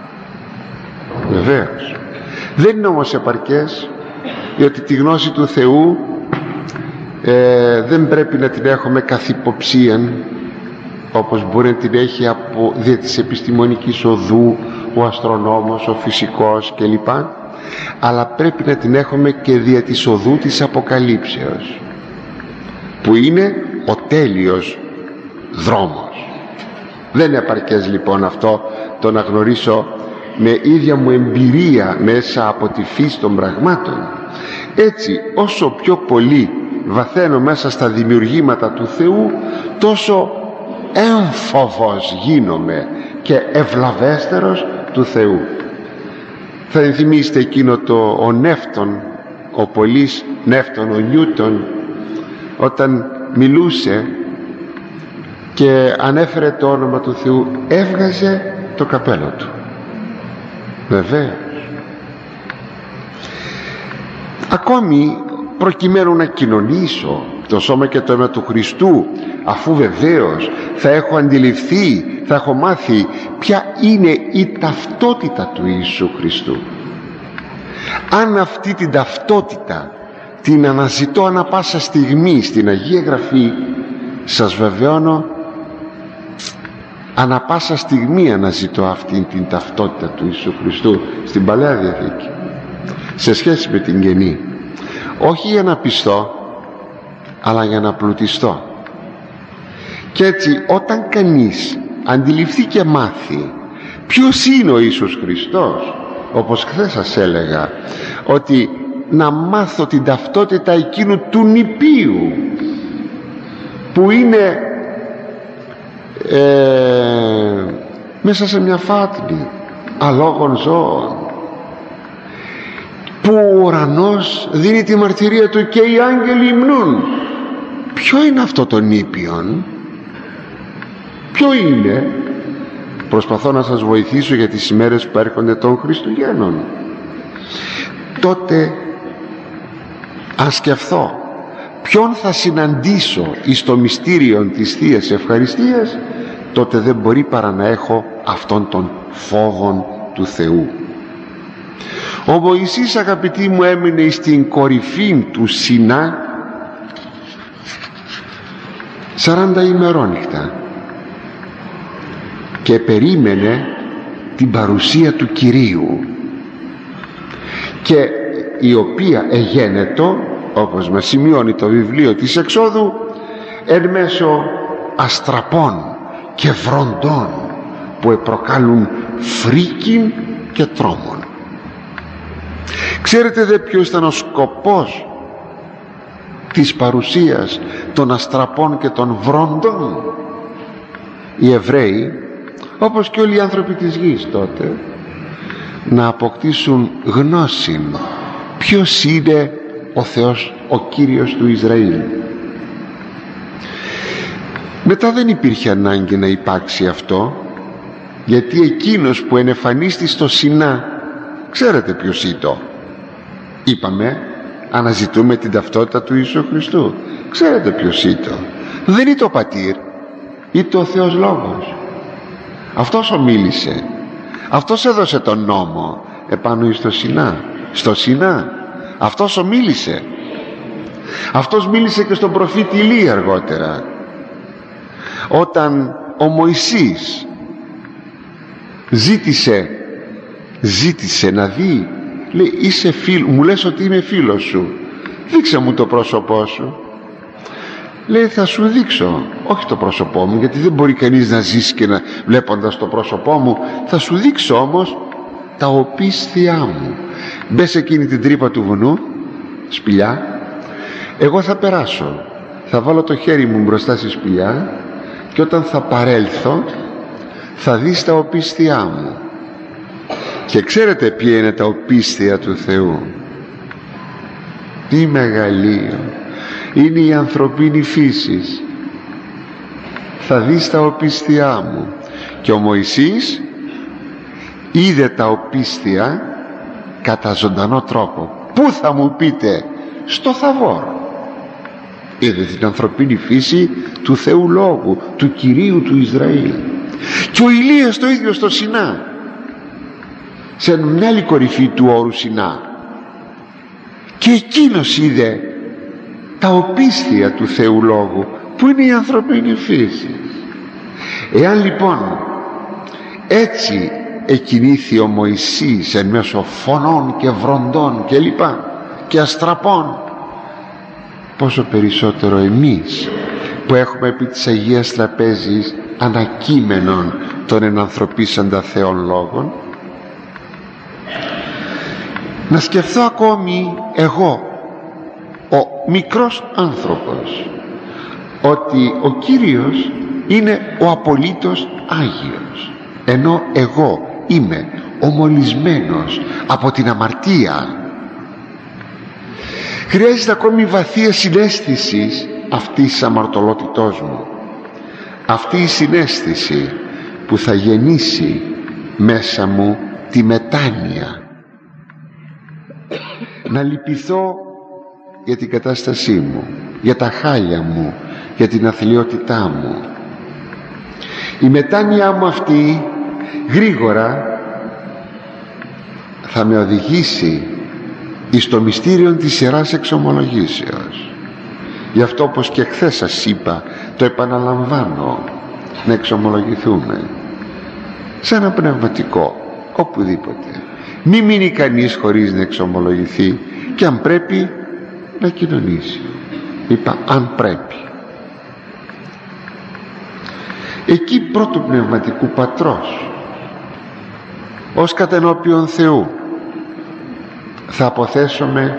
Βεβαίως δεν είναι όμως επαρκές, διότι τη γνώση του Θεού ε, δεν πρέπει να την έχουμε καθ' υποψίαν, όπως μπορεί να την έχει από δια της επιστημονικής οδού ο αστρονόμος, ο φυσικός κλπ, αλλά πρέπει να την έχουμε και δια της οδού της αποκαλύψεως, που είναι ο τέλειος δρόμος. Δεν είναι επαρκές λοιπόν αυτό το να γνωρίσω με ίδια μου εμπειρία μέσα από τη φύση των πραγμάτων. Έτσι, όσο πιο πολύ βαθαίνω μέσα στα δημιουργήματα του Θεού, τόσο έμφοβος γίνομαι και ευλαβέστερος του Θεού. Θα ενθυμίστε εκείνο το ο Νεύτων, ο πολύς Νεύτων, ο Νιούτον, όταν μιλούσε και ανέφερε το όνομα του Θεού, έβγαζε το καπέλο του. Βεβαίως. Ακόμη προκειμένου να κοινωνήσω το σώμα και το αίμα του Χριστού, αφού βεβαίως θα έχω αντιληφθεί, θα έχω μάθει ποια είναι η ταυτότητα του Ιησού Χριστού, αν αυτή την ταυτότητα την αναζητώ ανα πάσα στιγμή στην Αγία Γραφή, σας βεβαιώνω, ανα πάσα στιγμή αναζητώ αυτή την ταυτότητα του Ιησού Χριστού στην Παλαιά Διαθήκη σε σχέση με την Καινή, όχι για να πιστώ αλλά για να πλουτιστώ. Και έτσι όταν κανείς αντιληφθεί και μάθει ποιος είναι ο Ιησούς Χριστός, όπως χθες σας έλεγα, ότι να μάθω την ταυτότητα εκείνου του νηπίου που είναι ε, μέσα σε μια φάτνη αλόγων ζώων, που ο ουρανός δίνει τη μαρτυρία του και οι άγγελοι υμνούν. Ποιο είναι αυτό το νήπιον? Ποιο είναι? Προσπαθώ να σας βοηθήσω για τις ημέρες που έρχονται των Χριστουγέννων. Τότε αν σκεφτώ ποιον θα συναντήσω εις το μυστήριο της Θείας Ευχαριστίας, τότε δεν μπορεί παρά να έχω αυτόν τον φόβον του Θεού. Ο Μωυσής, αγαπητοί μου, έμεινε στην κορυφή του Σινά σαράντα ημερόνυχτα και περίμενε την παρουσία του Κυρίου, και η οποία εγένετο, όπως μας σημειώνει το βιβλίο της Εξόδου, εν μέσω αστραπών και βροντών που προκάλουν φρίκιν και τρόμον. Ξέρετε δε ποιος ήταν ο σκοπός της παρουσίας των αστραπών και των βρόντων? Οι Εβραίοι, όπως και όλοι οι άνθρωποι της γης τότε, να αποκτήσουν γνώση ποιος είναι ο Θεός, ο Κύριος του Ισραήλ. Μετά δεν υπήρχε ανάγκη να υπάρξει αυτό, γιατί εκείνος που ενεφανίστη στο Σινά, ξέρετε ποιος ήταν? Είπαμε, αναζητούμε την ταυτότητα του Ιησού Χριστού. Ξέρετε ποιος ήταν? Δεν ήταν ο Πατήρ, ήταν ο Θεός Λόγος. Αυτός ομίλησε. Αυτός έδωσε τον νόμο επάνω εις το Σινά, στο Σινά. Αυτός ομίλησε. Αυτός μίλησε και στον προφήτη Ηλία αργότερα, όταν ο Μωυσής ζήτησε ζήτησε να δει, λέει, είσαι φίλ, μου λες ότι είμαι φίλος σου, δείξε μου το πρόσωπό σου. Λέει, θα σου δείξω, όχι το πρόσωπό μου, γιατί δεν μπορεί κανείς να ζήσει και να βλέποντας το πρόσωπό μου. Θα σου δείξω όμως τα οπίσθια μου. Μπες σε εκείνη την τρύπα του βουνού, σπηλιά, εγώ θα περάσω, θα βάλω το χέρι μου μπροστά στη σπηλιά και όταν θα παρέλθω θα δεις τα οπίσθια μου. Και ξέρετε ποια είναι τα οπίσθια του Θεού? Τι μεγαλείο! Είναι η ανθρωπίνη φύση. Θα δεις τα οπίσθια μου. Και ο Μωυσής είδε τα οπίσθια κατά ζωντανό τρόπο. Πού θα μου πείτε? Στο Θαβόρ. Είδε την ανθρωπίνη φύση του Θεού Λόγου, του Κυρίου του Ισραήλ. Και ο Ηλίας το ίδιο στο Σινά, σε μια άλλη κορυφή του όρου Σινά, και εκείνος είδε τα οπίσθια του Θεού Λόγου, που είναι η ανθρωπίνη φύση. Εάν λοιπόν έτσι εκινήθη ο Μωυσής εν μέσω φωνών και βροντών και λοιπά και αστραπών, πόσο περισσότερο εμείς που έχουμε επί της Αγίας Τραπέζης ανακείμενον των ενανθρωπίσαντα Θεών λόγων. Να σκεφτώ ακόμη εγώ, ο μικρός άνθρωπος, ότι ο Κύριος είναι ο απολύτως Άγιος, ενώ εγώ είμαι ομολυσμένος από την αμαρτία. Χρειάζεται ακόμη βαθία συναίσθηση αυτής της αμαρτωλότητός μου, αυτή η συναίσθηση που θα γεννήσει μέσα μου τη μετάνοια, να λυπηθώ για την κατάστασή μου, για τα χάλια μου, για την αθλιότητά μου. Η μετάνοια μου αυτή γρήγορα θα με οδηγήσει εις το μυστήριο της Ιεράς Εξομολογήσεως. Γι' αυτό, όπως και χθες σας είπα, το επαναλαμβάνω, να εξομολογηθούμε σε ένα πνευματικό, οπουδήποτε. Μη μείνει κανείς χωρίς να εξομολογηθεί, και αν πρέπει να κοινωνήσει. Είπα αν πρέπει. Εκεί πρώτου πνευματικού πατρός, ως κατενώπιον Θεού, θα αποθέσουμε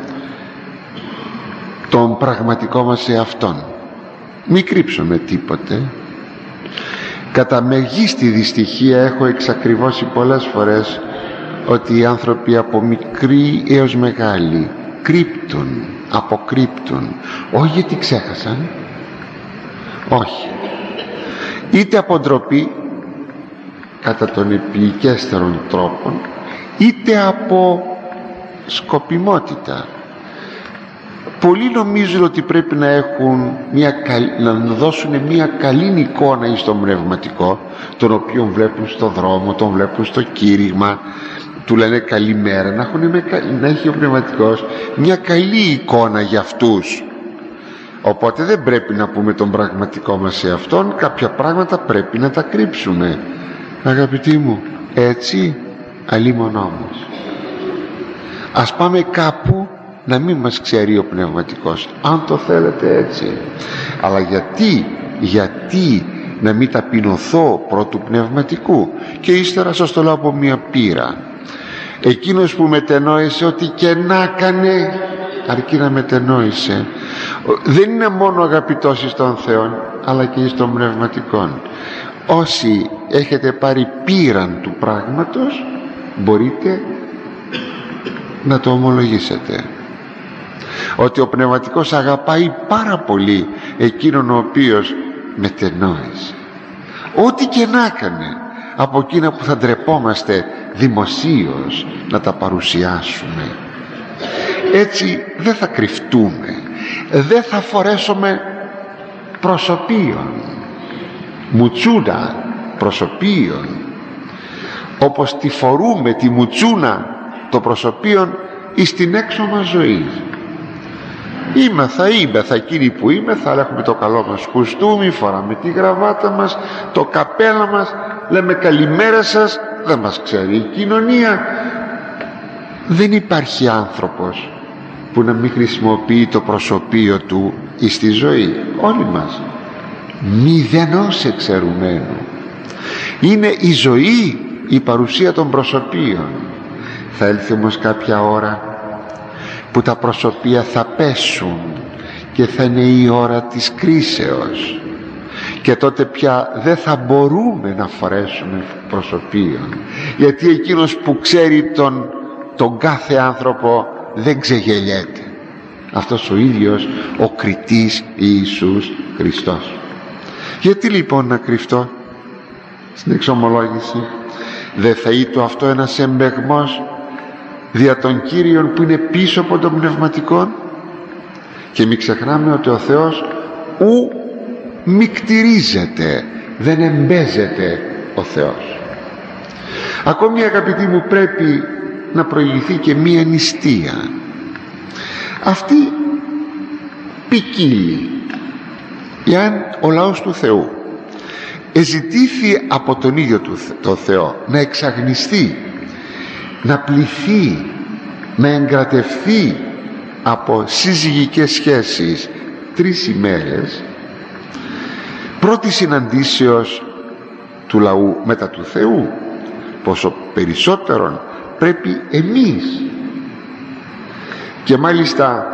τον πραγματικό μας εαυτόν. Μη κρύψουμε τίποτε. Κατά μεγίστη δυστυχία έχω εξακριβώσει πολλές φορές ότι οι άνθρωποι από μικροί έως μεγάλοι κρύπτουν, αποκρύπτουν, όχι γιατί ξέχασαν, όχι, είτε από ντροπή κατά των επιλικέστερων τρόπων, είτε από σκοπιμότητα. Πολλοί νομίζουν ότι πρέπει να έχουν μια, να δώσουν μια καλή εικόνα εις τον πνευματικό, τον οποίο βλέπουν στο δρόμο, τον βλέπουν στο κήρυγμα, του λένε καλημέρα, να, έχουν με, να έχει ο πνευματικός μια καλή εικόνα για αυτούς. Οπότε δεν πρέπει να πούμε τον πραγματικό μας σε αυτόν, κάποια πράγματα πρέπει να τα κρύψουμε. Αγαπητοί μου, έτσι αλίμον όμως. Ας πάμε κάπου να μην μας ξέρει ο πνευματικός, αν το θέλετε έτσι. Αλλά γιατί, γιατί να μην ταπεινωθώ πρώτου πνευματικού? Και ύστερα σας το λέω από μια πείρα. Εκείνος που μετενόησε ότι και να κάνε, αρκεί να μετενόησε, δεν είναι μόνο αγαπητός εις τον Θεό, αλλά και εις τον πνευματικών. Όσοι έχετε πάρει πείραν του πράγματος, μπορείτε να το ομολογήσετε, ότι ο πνευματικός αγαπάει πάρα πολύ εκείνον ο οποίος μετενόησε, ό,τι και να έκανε, από εκείνα που θα ντρεπόμαστε δημοσίως να τα παρουσιάσουμε. Έτσι δεν θα κρυφτούμε, δεν θα φορέσουμε προσωπίων, μουτσούνα προσωπίων. όπως τη φορούμε τη μουτσούνα το προσωπίον εις την έξω μας ζωή. Είμαι θα είμαι θα εκείνοι που είμαι, θα έχουμε το καλό μας κουστούμι, φοράμε τη γραβάτα μας, το καπέλα μας, λέμε καλημέρα σας, δεν μας ξέρει η κοινωνία. Δεν υπάρχει άνθρωπος που να μην χρησιμοποιεί το προσωπείο του εις τη ζωή. Όλοι μας, μηδενός εξαιρουμένου. Είναι η ζωή η παρουσία των προσωπείων. Θα έλθει όμως κάποια ώρα που τα προσωπία θα πέσουν και θα είναι η ώρα της κρίσεως, και τότε πια δεν θα μπορούμε να φορέσουμε προσωπείων, γιατί εκείνος που ξέρει τον, τον κάθε άνθρωπο δεν ξεγελιέται. Αυτός ο ίδιος ο κριτής Ιησούς Χριστός. Γιατί λοιπόν να κρυφτώ στην εξομολόγηση? Δεν θα είτο αυτό ένας εμπεγμός δια των Κύριων που είναι πίσω από τον πνευματικό? Και μην ξεχνάμε ότι ο Θεός ου μικτηρίζεται, δεν εμπέζεται ο Θεός. Ακόμη, αγαπητοί μου, πρέπει να προηγηθεί και μία νηστεία. Αυτή ποικίλει. Εάν ο λαός του Θεού εζητήθη από τον ίδιο του το Θεό να εξαγνιστεί, να πληθεί, να εγκρατευθεί από συζυγικές σχέσεις τρεις ημέρες, πρώτη συναντήσεως του λαού μετά του Θεού, πόσο περισσότερον πρέπει εμείς. Και μάλιστα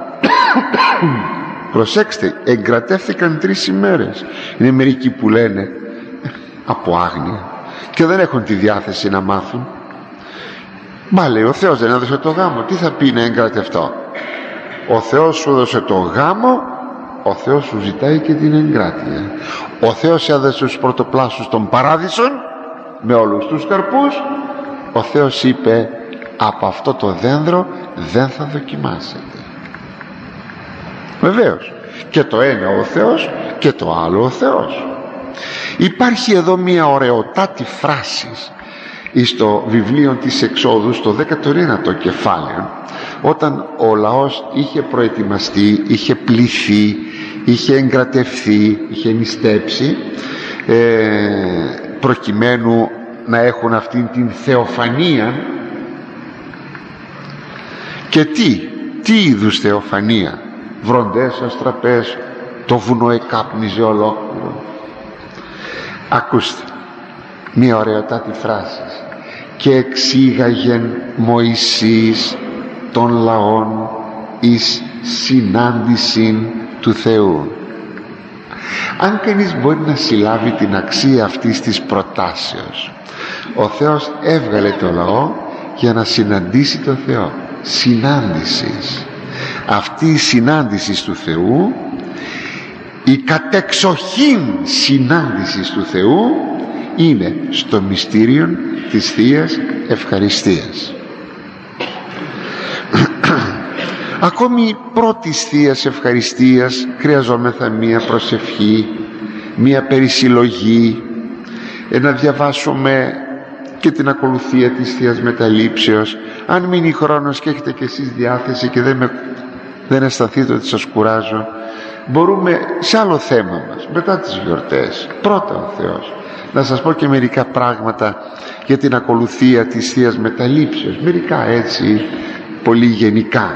προσέξτε, εγκρατεύθηκαν τρεις ημέρες. Είναι μερικοί που λένε από άγνοια και δεν έχουν τη διάθεση να μάθουν. Μα λέει, ο Θεός δεν έδωσε το γάμο, τι θα πει να εγκρατευτώ? Ο Θεός σου έδωσε το γάμο, ο Θεός σου ζητάει και την εγκράτεια. Ο Θεός έδωσε τους πρωτοπλάσους των παράδεισων με όλους τους καρπούς. Ο Θεός είπε, από αυτό το δένδρο δεν θα δοκιμάσετε. Βεβαίως, και το ένα ο Θεός και το άλλο ο Θεός. Υπάρχει εδώ μια ωραιοτάτη φράση στο βιβλίο της Εξόδου, στο δέκατο ένατο κεφάλαιο, όταν ο λαός είχε προετοιμαστεί, είχε πληθεί, είχε εγκρατευθεί, είχε νηστέψει, ε, προκειμένου να έχουν αυτήν την θεοφανία. Και τι, τι είδους θεοφανία? Βροντές αστραπές, το βουνό εκάπνιζε ολόκληρο. Ακούστε μία ωραιοτάτη φράση. Και εξήγαγεν Μωυσής των λαών εις συνάντησιν του Θεού. Αν κανείς μπορεί να συλλάβει την αξία αυτής της προτάσεως, ο Θεός έβγαλε το λαό για να συναντήσει τον Θεό. Συνάντησης. Αυτή η συνάντηση του Θεού, η κατεξοχήν συνάντηση του Θεού, είναι στο μυστήριο της Θείας Ευχαριστίας. Ακόμη πρώτης Θείας Ευχαριστίας χρειαζόμεθα μία προσευχή, μία περισυλλογή, να διαβάσουμε και την ακολουθία της Θείας Μεταλήψεως. Αν μείνει χρόνος και έχετε και εσείς διάθεση και δεν, με, δεν αισθανθείτε ότι σας κουράζω, μπορούμε σε άλλο θέμα μας, μετά τις γιορτές, πρώτα ο Θεός, να σας πω και μερικά πράγματα για την ακολουθία της Θείας Μεταλήψεως, μερικά έτσι πολύ γενικά.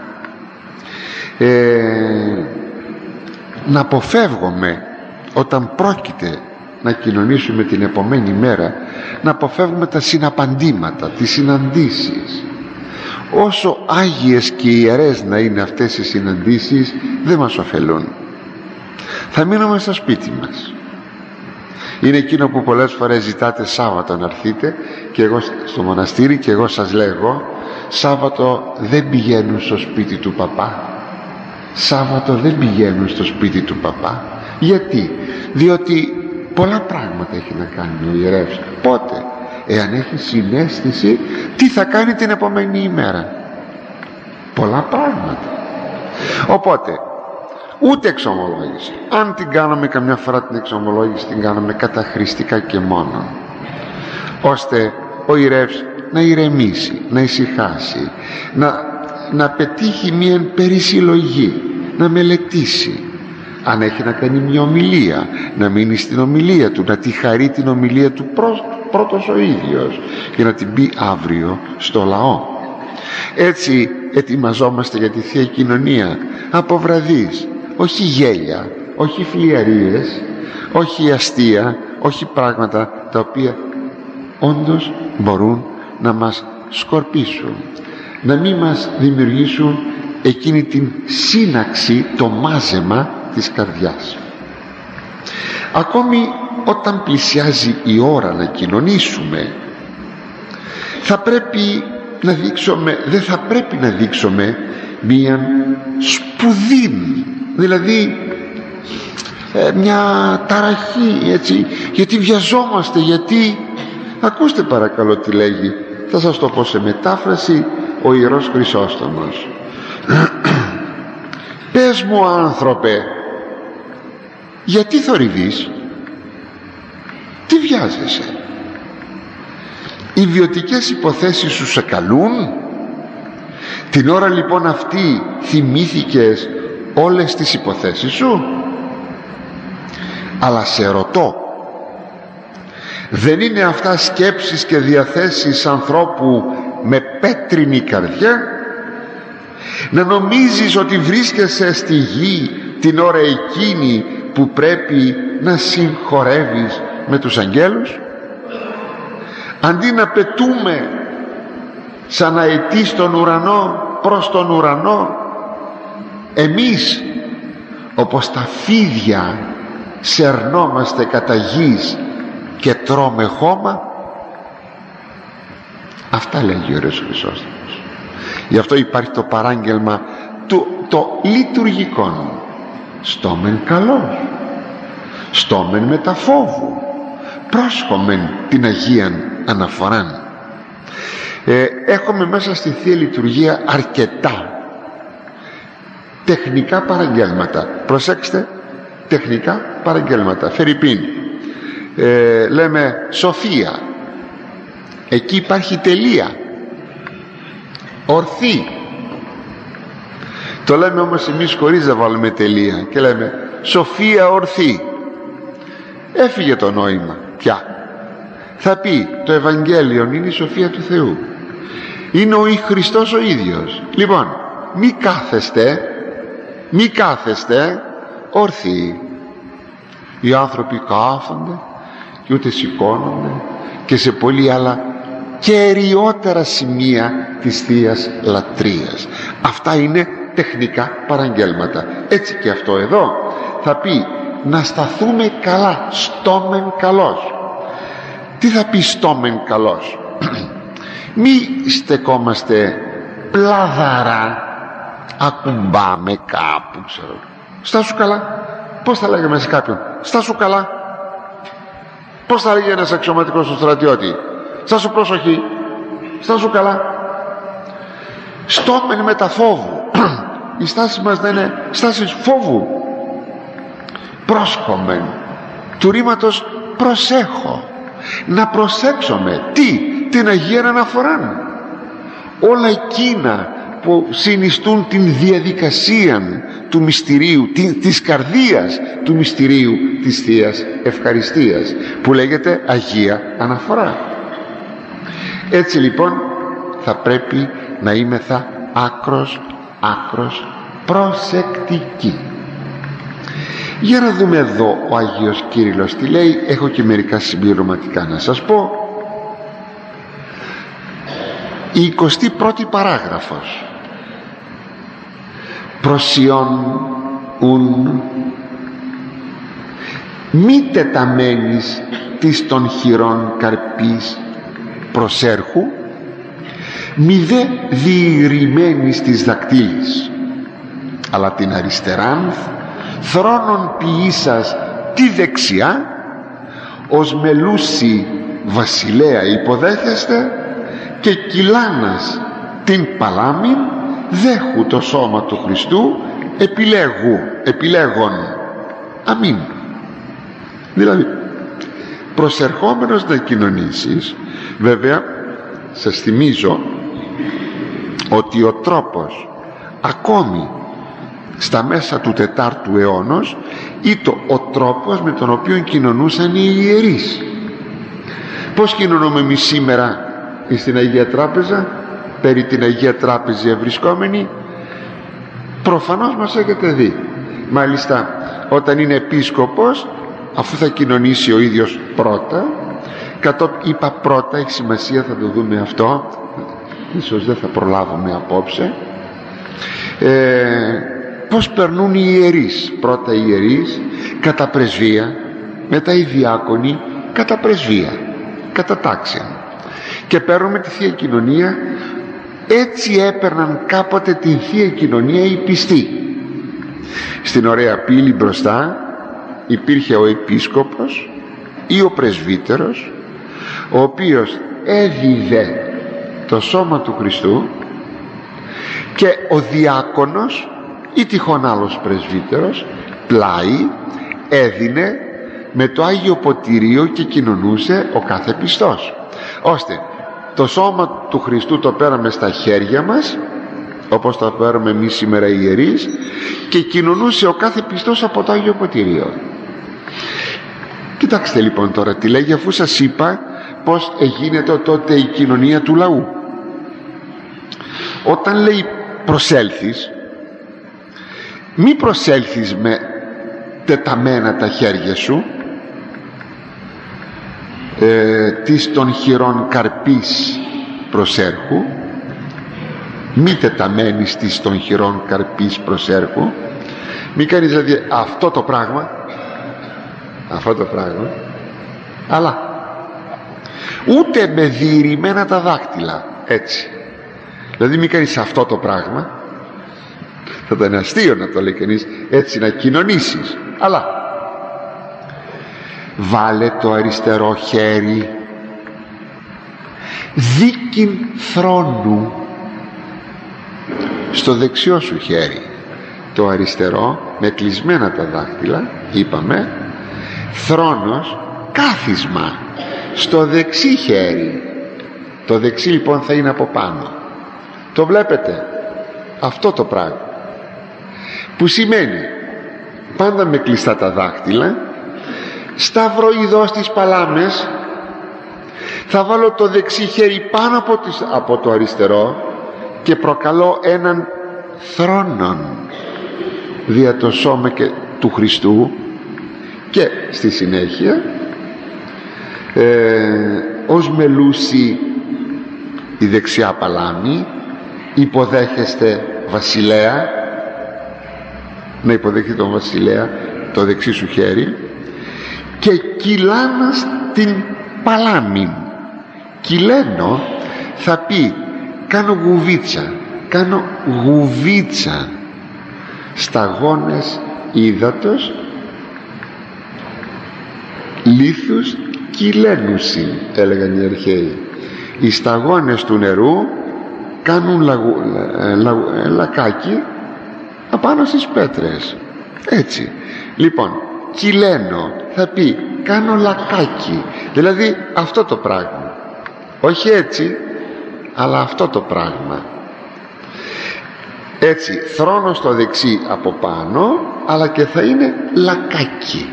ε, να αποφεύγουμε όταν πρόκειται να κοινωνήσουμε την επομένη μέρα, να αποφεύγουμε τα συναπαντήματα, τις συναντήσεις. Όσο άγιες και ιερές να είναι αυτές οι συναντήσεις, δεν μας ωφελούν. Θα μείνουμε στο σπίτι μας. Είναι εκείνο που πολλές φορές ζητάτε Σάββατο να έρθετε και εγώ στο μοναστήρι, και εγώ σας λέγω, Σάββατο δεν πηγαίνουν στο σπίτι του παπά. Σάββατο δεν πηγαίνουν στο σπίτι του παπά. Γιατί? Διότι πολλά πράγματα έχει να κάνει ο ιερεύς. Πότε? Εάν έχει συναίσθηση τι θα κάνει την επόμενη ημέρα. Πολλά πράγματα. Οπότε ούτε εξομολόγηση. Αν την κάνουμε καμιά φορά την εξομολόγηση, την κάνουμε καταχρηστικά και μόνο, ώστε ο ιερεύς να ηρεμήσει, να ησυχάσει, να, να πετύχει μια περισυλλογή, να μελετήσει. Αν έχει να κάνει μια ομιλία, να μείνει στην ομιλία του, να τη χαρεί την ομιλία του πρώτος ο ίδιος και να την πει αύριο στο λαό. Έτσι ετοιμαζόμαστε για τη Θεία Κοινωνία από βραδείς, όχι γέλια, όχι φλιαρίες, όχι αστεία, όχι πράγματα τα οποία όντως μπορούν να μας σκορπίσουν, να μην μας δημιουργήσουν εκείνη την σύναξη, το μάζεμα της καρδιάς. Ακόμη όταν πλησιάζει η ώρα να κοινωνήσουμε, θα πρέπει να δείξουμε, δεν θα πρέπει να δείξουμε μία σπουδή, δηλαδή ε, μια ταραχή, έτσι, γιατί βιαζόμαστε, γιατί ακούστε παρακαλώ τι λέγει, θα σας το πω σε μετάφραση, ο Ιερός Χρυσόστομος. Πες μου άνθρωπε, γιατί θορυβείς, τι βιάζεσαι, οι βιωτικές υποθέσεις σου σε καλούν? Την ώρα λοιπόν αυτή θυμήθηκες όλες τις υποθέσεις σου? Αλλά σε ρωτώ, δεν είναι αυτά σκέψεις και διαθέσεις ανθρώπου με πέτρινη καρδιά? Να νομίζεις ότι βρίσκεσαι στη γη την ώρα εκείνη που πρέπει να συγχωρεύεις με τους αγγέλους? Αντί να πετούμε σαν αετοί στον ουρανό, προς τον ουρανό, εμείς όπως τα φίδια σερνόμαστε κατά γης και τρώμε χώμα. Αυτά λέγει ο Ιερός Χρυσόστομος. Γι' αυτό υπάρχει το παράγγελμα του, το λειτουργικό, στόμεν καλός, στόμεν μεταφόβου, πρόσχομεν την Αγίαν αναφοράν. ε, έχουμε μέσα στη Θεία Λειτουργία αρκετά τεχνικά παραγγέλματα. Προσέξτε, τεχνικά παραγγέλματα. Φερρυπίν, ε, λέμε σοφία, εκεί υπάρχει τελεία, ορθή. Το λέμε όμως εμείς χωρίς να βάλουμε τελεία και λέμε σοφία ορθή. Έφυγε το νόημα πια. Θα πει το Ευαγγέλιο είναι η σοφία του Θεού, είναι ο Χριστός ο ίδιος. Λοιπόν, μη κάθεστε, μη κάθεστε ορθοί. Οι άνθρωποι κάθονται και ούτε σηκώνονται, και σε πολλοί άλλα κεριότερα σημεία της Θείας Λατρείας. Αυτά είναι τεχνικά παραγγέλματα. Έτσι και αυτό εδώ θα πει να σταθούμε καλά, στόμεν καλός. Τι θα πει στόμεν καλός? Μη στεκόμαστε πλαδαρά, ακουμπάμε κάπου, ξέρω. Στάσου καλά. Πώς θα λέγαμε σε κάποιον? Στάσου καλά. Πώς θα λέγει ένας αξιωματικός στο στρατιώτη? Στάσου πρόσοχη, στάσου καλά. Στόμεν μεταφόβου. Η στάση μας δεν είναι στάση φόβου. Πρόσχομεν, του ρήματος προσέχω, να προσέξουμε. Τι? Την Αγία Αναφορά. Όλα εκείνα που συνιστούν την διαδικασία του μυστηρίου, την, της καρδίας του μυστηρίου της Θείας Ευχαριστίας, που λέγεται Αγία Αναφορά. Έτσι λοιπόν θα πρέπει να είμεθα άκρος άκρος προσεκτικοί. Για να δούμε εδώ ο Άγιος Κύριλλος τι λέει. Έχω και μερικά συμπληρωματικά να σας πω. Η εικοστή πρώτη παράγραφος. Προσιών ουν μη τεταμένης της των χειρών καρπής προσέρχου, μη δε διηρημένης της δακτύλης, αλλά την αριστεράν θρόνων ποιήσας τη δεξιά, ως μελούσι βασιλέα υποδέχεστε, και κυλάνας την παλάμην δέχου το σώμα του Χριστού επιλέγου, επιλέγων. Αμήν. Δηλαδή προσερχόμενος να κοινωνήσεις, βέβαια σας θυμίζω ότι ο τρόπος ακόμη στα μέσα του τετάρτου αιώνος ήταν ο τρόπος με τον οποίο κοινωνούσαν οι ιερείς. Πώς κοινωνούμε εμείς σήμερα στην Αγία Τράπεζα, περί την Αγία Τράπεζα ευρισκόμενοι? Προφανώς μας έχετε δει. Μάλιστα όταν είναι επίσκοπος, αφού θα κοινωνήσει ο ίδιος πρώτα, κατώ, είπα πρώτα, έχει σημασία, θα το δούμε αυτό, ίσως δεν θα προλάβουμε απόψε, ε, πως περνούν οι ιερείς. Πρώτα οι ιερείς κατά πρεσβεία, μετά οι διάκονοι κατά πρεσβεία, κατά τάξη, και παίρνουμε τη Θεία Κοινωνία. Έτσι έπαιρναν κάποτε την Θεία Κοινωνία οι πιστοί. Στην ωραία πύλη μπροστά υπήρχε ο επίσκοπος ή ο πρεσβύτερος, ο οποίος έδιδε το σώμα του Χριστού, και ο διάκονος ή τυχόν άλλος πρεσβύτερος πλάι έδινε με το Άγιο Ποτηρίο και κοινωνούσε ο κάθε πιστός, ώστε το σώμα του Χριστού το πέραμε στα χέρια μας, όπως το παίρνουμε εμείς σήμερα οι ιερείς, και κοινωνούσε ο κάθε πιστός από το Άγιο Ποτηρίο. Κοιτάξτε λοιπόν τώρα τι λέγει, αφού σας είπα πως εγίνεται τότε η κοινωνία του λαού. Όταν λέει προσέλθεις, μη προσέλθεις με τεταμένα τα χέρια σου, ε, της των χειρών καρπής προσέρχου, μη τεταμένεις της των χειρών καρπής προσέρχου, μη κάνεις δηλαδή αυτό το πράγμα, αυτό το πράγμα, αλλά ούτε με διηρημένα τα δάκτυλα, έτσι, δηλαδή μη κάνεις αυτό το πράγμα, θα ήταν αστείο να το λέει κανείς έτσι, να κοινωνήσεις, αλλά βάλε το αριστερό χέρι δίκην θρόνου στο δεξιό σου χέρι, το αριστερό με κλεισμένα τα δάχτυλα, είπαμε, θρόνος, κάθισμα στο δεξί χέρι. Το δεξί λοιπόν θα είναι από πάνω. Το βλέπετε αυτό το πράγμα, που σημαίνει πάντα με κλειστά τα δάχτυλα, σταυροειδώς τις παλάμες, θα βάλω το δεξί χέρι πάνω από, τις, από το αριστερό και προκαλώ έναν θρόνον δια το σώμα και του Χριστού, και στη συνέχεια ε, ως μελούση η δεξιά παλάμη υποδέχεστε βασιλέα, να υποδεχθεί τον βασιλέα το δεξί σου χέρι, και κυλάνας την παλάμη. Κυλαίνω θα πει κάνω γουβίτσα, κάνω γουβίτσα, σταγόνες ύδατος λίθους κυλαίνουσιν, έλεγαν οι αρχαίοι. Οι σταγόνες του νερού κάνουν λαγου, λα, λα, λακάκι απάνω στις πέτρες, έτσι. Λοιπόν, κυλαίνω θα πει κάνω λακάκι, δηλαδή αυτό το πράγμα, όχι έτσι, αλλά αυτό το πράγμα, έτσι, θρόνο στο δεξί από πάνω, αλλά και θα είναι λακάκι.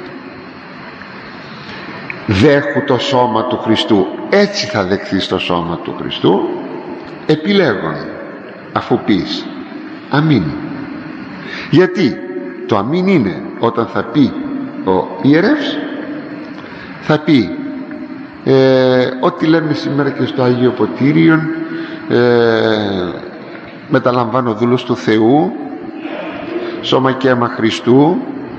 Δέχου το σώμα του Χριστού, έτσι θα δεχθείς το σώμα του Χριστού, επιλέγον, αφού πεις αμήν. Γιατί το αμήν είναι όταν θα πει ο ιερεύς, θα πει ε, ό,τι λέμε σήμερα και στο Άγιο Ποτήριον, ε, μεταλαμβάνω δούλος του Θεού, σώμα και αίμα Χριστού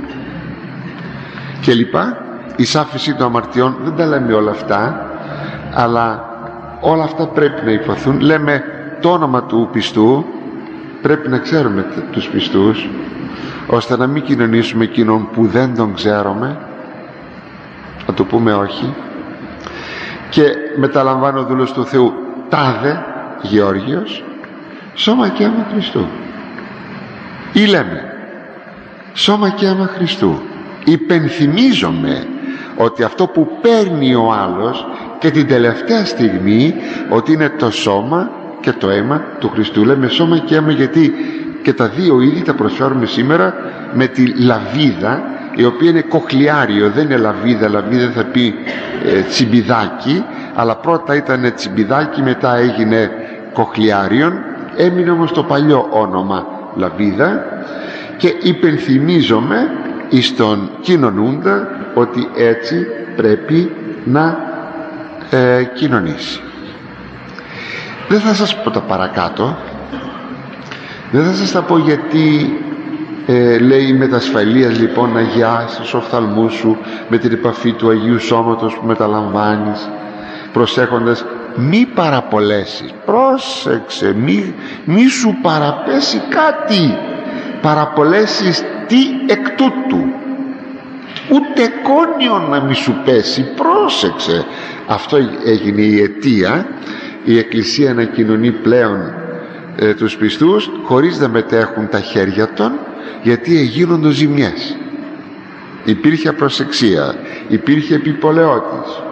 και λοιπά, η σάφιση των αμαρτιών. Δεν τα λέμε όλα αυτά, αλλά όλα αυτά πρέπει να υποθούν. Λέμε το όνομα του πιστού, πρέπει να ξέρουμε τους πιστούς, ώστε να μην κοινωνήσουμε εκείνον που δεν τον ξέρουμε, να του πούμε όχι. Και μεταλαμβάνω δούλος του Θεού τάδε Γεώργιος, σώμα και αίμα Χριστού. Ή λέμε σώμα και αίμα Χριστού, υπενθυμίζομαι ότι αυτό που παίρνει ο άλλος και την τελευταία στιγμή ότι είναι το σώμα και το αίμα του Χριστού. Λέμε σώμα και αίμα γιατί και τα δύο είδη τα προσφέρουμε σήμερα με τη λαβίδα, η οποία είναι κοχλιάριο, δεν είναι λαβίδα. Λαβίδα θα πει ε, τσιμπιδάκι, αλλά πρώτα ήταν τσιμπιδάκι, μετά έγινε κοχλιάριον, έμεινε όμως το παλιό όνομα λαβίδα. Και υπενθυμίζομαι εις τον κοινωνούντα ότι έτσι πρέπει να ε, κοινωνήσει. Δεν θα σας πω τα παρακάτω, δεν θα σας τα πω γιατί ε, λέει με τα ασφαλείας λοιπόν να αγιάσεις τους οφθαλμούς σου με την επαφή του Αγίου Σώματος που μεταλαμβάνεις, προσέχοντας μη παραπολέσεις. Πρόσεξε, μη, μη σου παραπέσει κάτι. Παραπολέσεις τι εκ τούτου, ούτε κόνιον να μη σου πέσει. Πρόσεξε. Αυτό έγινε η αιτία η Εκκλησία να κοινωνεί πλέον ε, τους πιστούς χωρίς να μετέχουν τα χέρια των, γιατί εγίνονται ζημιές. Υπήρχε απροσεξία, υπήρχε επιπολαιότης.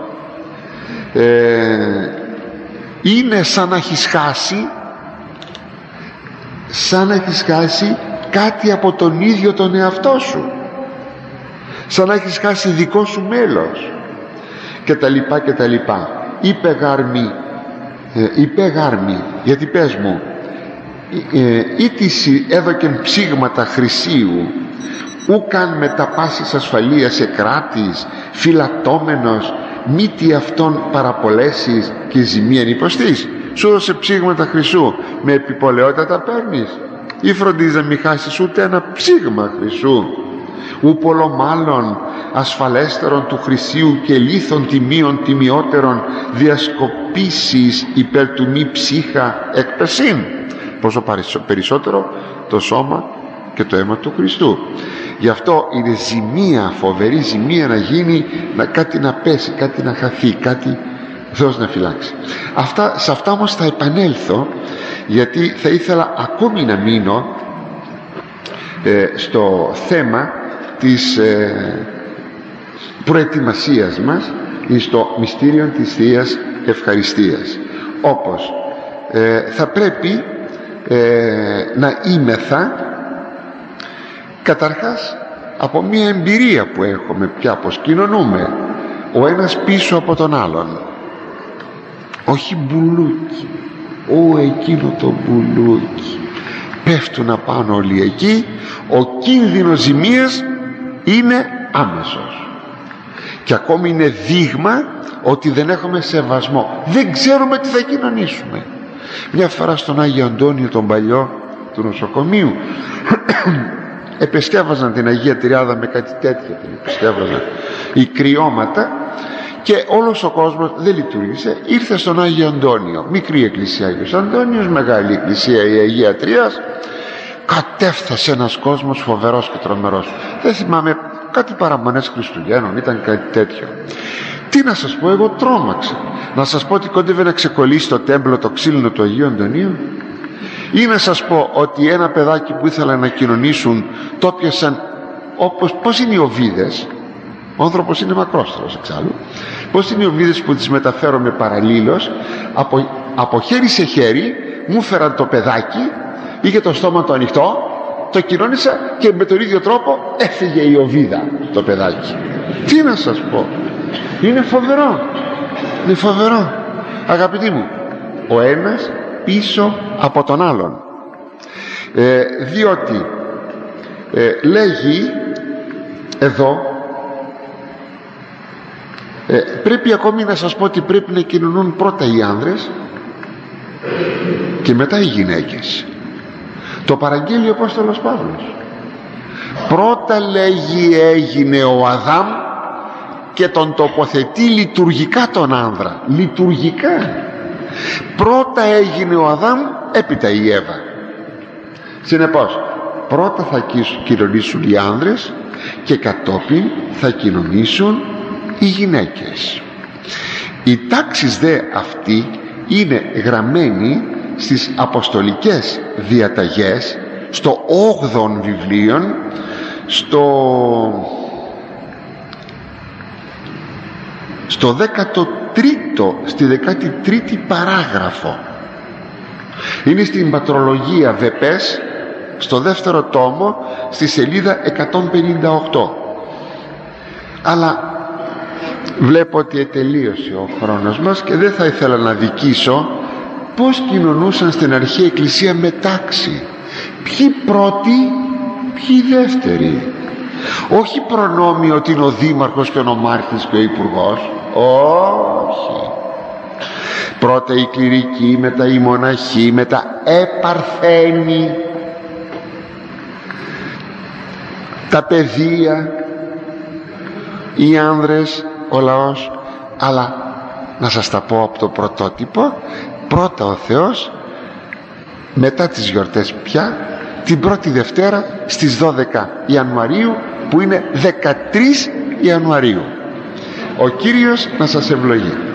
ε, είναι σαν να έχεις χάσει σαν να έχεις χάσει κάτι από τον ίδιο τον εαυτό σου, σαν να έχεις χάσει δικό σου μέλος και τα λοιπά και τα λοιπά. Είπε γάρμη, ε, είπε γάρμη, γιατί πες μου, ε, ήτηση έδωκεν ψήγματα χρυσίου, ούκαν με τα πάσης ασφαλείας εκράτης, φυλατώμενος, μήτι αυτόν παραπολέσεις και ζημίαν υποστείς. Σου έδωσε ψήγματα χρυσού, με επιπολαιότητα τα παίρνεις, ή φροντίζεις να μην χάσεις ούτε ένα ψήγμα χρυσού? Ου πολλομάλλον ασφαλέστερον του χρυσίου και λίθων τιμίων τιμιότερων διασκοπήσεις υπέρ του μη ψύχα εκπεσίν. Πόσο περισσότερο το σώμα και το αίμα του Χριστού. Γι' αυτό είναι ζημία, φοβερή ζημία να γίνει, να, κάτι να πέσει, κάτι να χαθεί, κάτι Θεός να φυλάξει. Αυτά, σε αυτά όμως θα επανέλθω, γιατί θα ήθελα ακόμη να μείνω ε, στο θέμα της ε, προετοιμασίας μας στο μυστήριο της Θείας Ευχαριστίας. Όπως ε, θα πρέπει ε, να είμεθα καταρχάς από μια εμπειρία που έχουμε πια, πως κοινωνούμε ο ένας πίσω από τον άλλον, όχι μπουλούκι, ω εκείνο το μπουλούκι, πέφτουν απάνω όλοι εκεί, ο κίνδυνος ζημίας είναι άμεσος και ακόμη είναι δείγμα ότι δεν έχουμε σεβασμό, δεν ξέρουμε τι θα κοινωνήσουμε. Μια φορά στον Άγιο Αντώνιο τον παλιό του νοσοκομείου επεσκεύαζαν την Αγία Τριάδα με κάτι τέτοιο, την επεσκεύαζαν οι κρυώματα και όλος ο κόσμος δεν λειτουργήσε. Ήρθε στον Άγιο Αντώνιο, μικρή εκκλησία Άγιος Αντώνιος, μεγάλη εκκλησία η Αγία Τρίας, κατέφθασε ένας κόσμος φοβερός και τρομερός. Δεν θυμάμαι, κάτι παραμονές Χριστουγέννων ήταν, κάτι τέτοιο. Τι να σας πω, εγώ τρόμαξα. Να σας πω ότι κόντευε να ξεκολλήσει το τέμπλο το ξύλινο του Αγίου Αντωνίου, ή να σας πω ότι ένα παιδάκι που ήθελαν να κοινωνήσουν το πιασαν όπως, πώς είναι οι οβίδες, ο άνθρωπος είναι μακρόστρος εξάλλου, πώς είναι οι οβίδες που τις μεταφέρομαι παραλλήλως, από, από χέρι σε χέρι μου φέραν το παιδάκι, είχε το στόμα το ανοιχτό, το κοινώνησα και με τον ίδιο τρόπο έφυγε η οβίδα το παιδάκι. Τι να σας πω, είναι φοβερό, είναι φοβερό αγαπητοί μου, ο ένας πίσω από τον άλλον, ε, διότι ε, λέγει εδώ ε, πρέπει ακόμη να σας πω ότι πρέπει να κοινωνούν πρώτα οι άνδρες και μετά οι γυναίκες. Το παραγγέλει ο Απόστολος Παύλος. Πρώτα λέγει έγινε ο Αδάμ και τον τοποθετεί λειτουργικά τον άνδρα, λειτουργικά. Πρώτα έγινε ο Αδάμ, έπειτα η Εύα. Συνεπώς πρώτα θα κοινωνήσουν οι άνδρες και κατόπιν θα κοινωνήσουν οι γυναίκες. Οι τάξεις δε αυτή είναι γραμμένη στις αποστολικές διαταγές, στο όγδοον βιβλίον, στο στο δέκατο δεκατρίτο, στη δεκατρίτη παράγραφο. Είναι στην πατρολογία Βεπές, στο δεύτερο τόμο, στη σελίδα εκατόν πενήντα οκτώ. Αλλά βλέπω ότι ετελείωσε ο χρόνος μας και δεν θα ήθελα να δικήσω πώς κοινωνούσαν στην αρχαία εκκλησία μετάξι. Ποιοι πρώτοι, ποιοι δεύτεροι. Όχι προνόμιο ότι είναι ο δήμαρχος και ο νομάρχης και ο υπουργός. Όχι. Πρώτα η κληρική, μετά η μοναχή, μετά επαρθένοι, τα παιδεία, οι άνδρες, ο λαός. Αλλά να σας τα πω από το πρωτότυπο. Πρώτα ο Θεός, μετά τις γιορτές πια, την πρώτη Δευτέρα στις δώδεκα Ιανουαρίου, που είναι δεκατρείς Ιανουαρίου. Ο Κύριος να σας ευλογεί.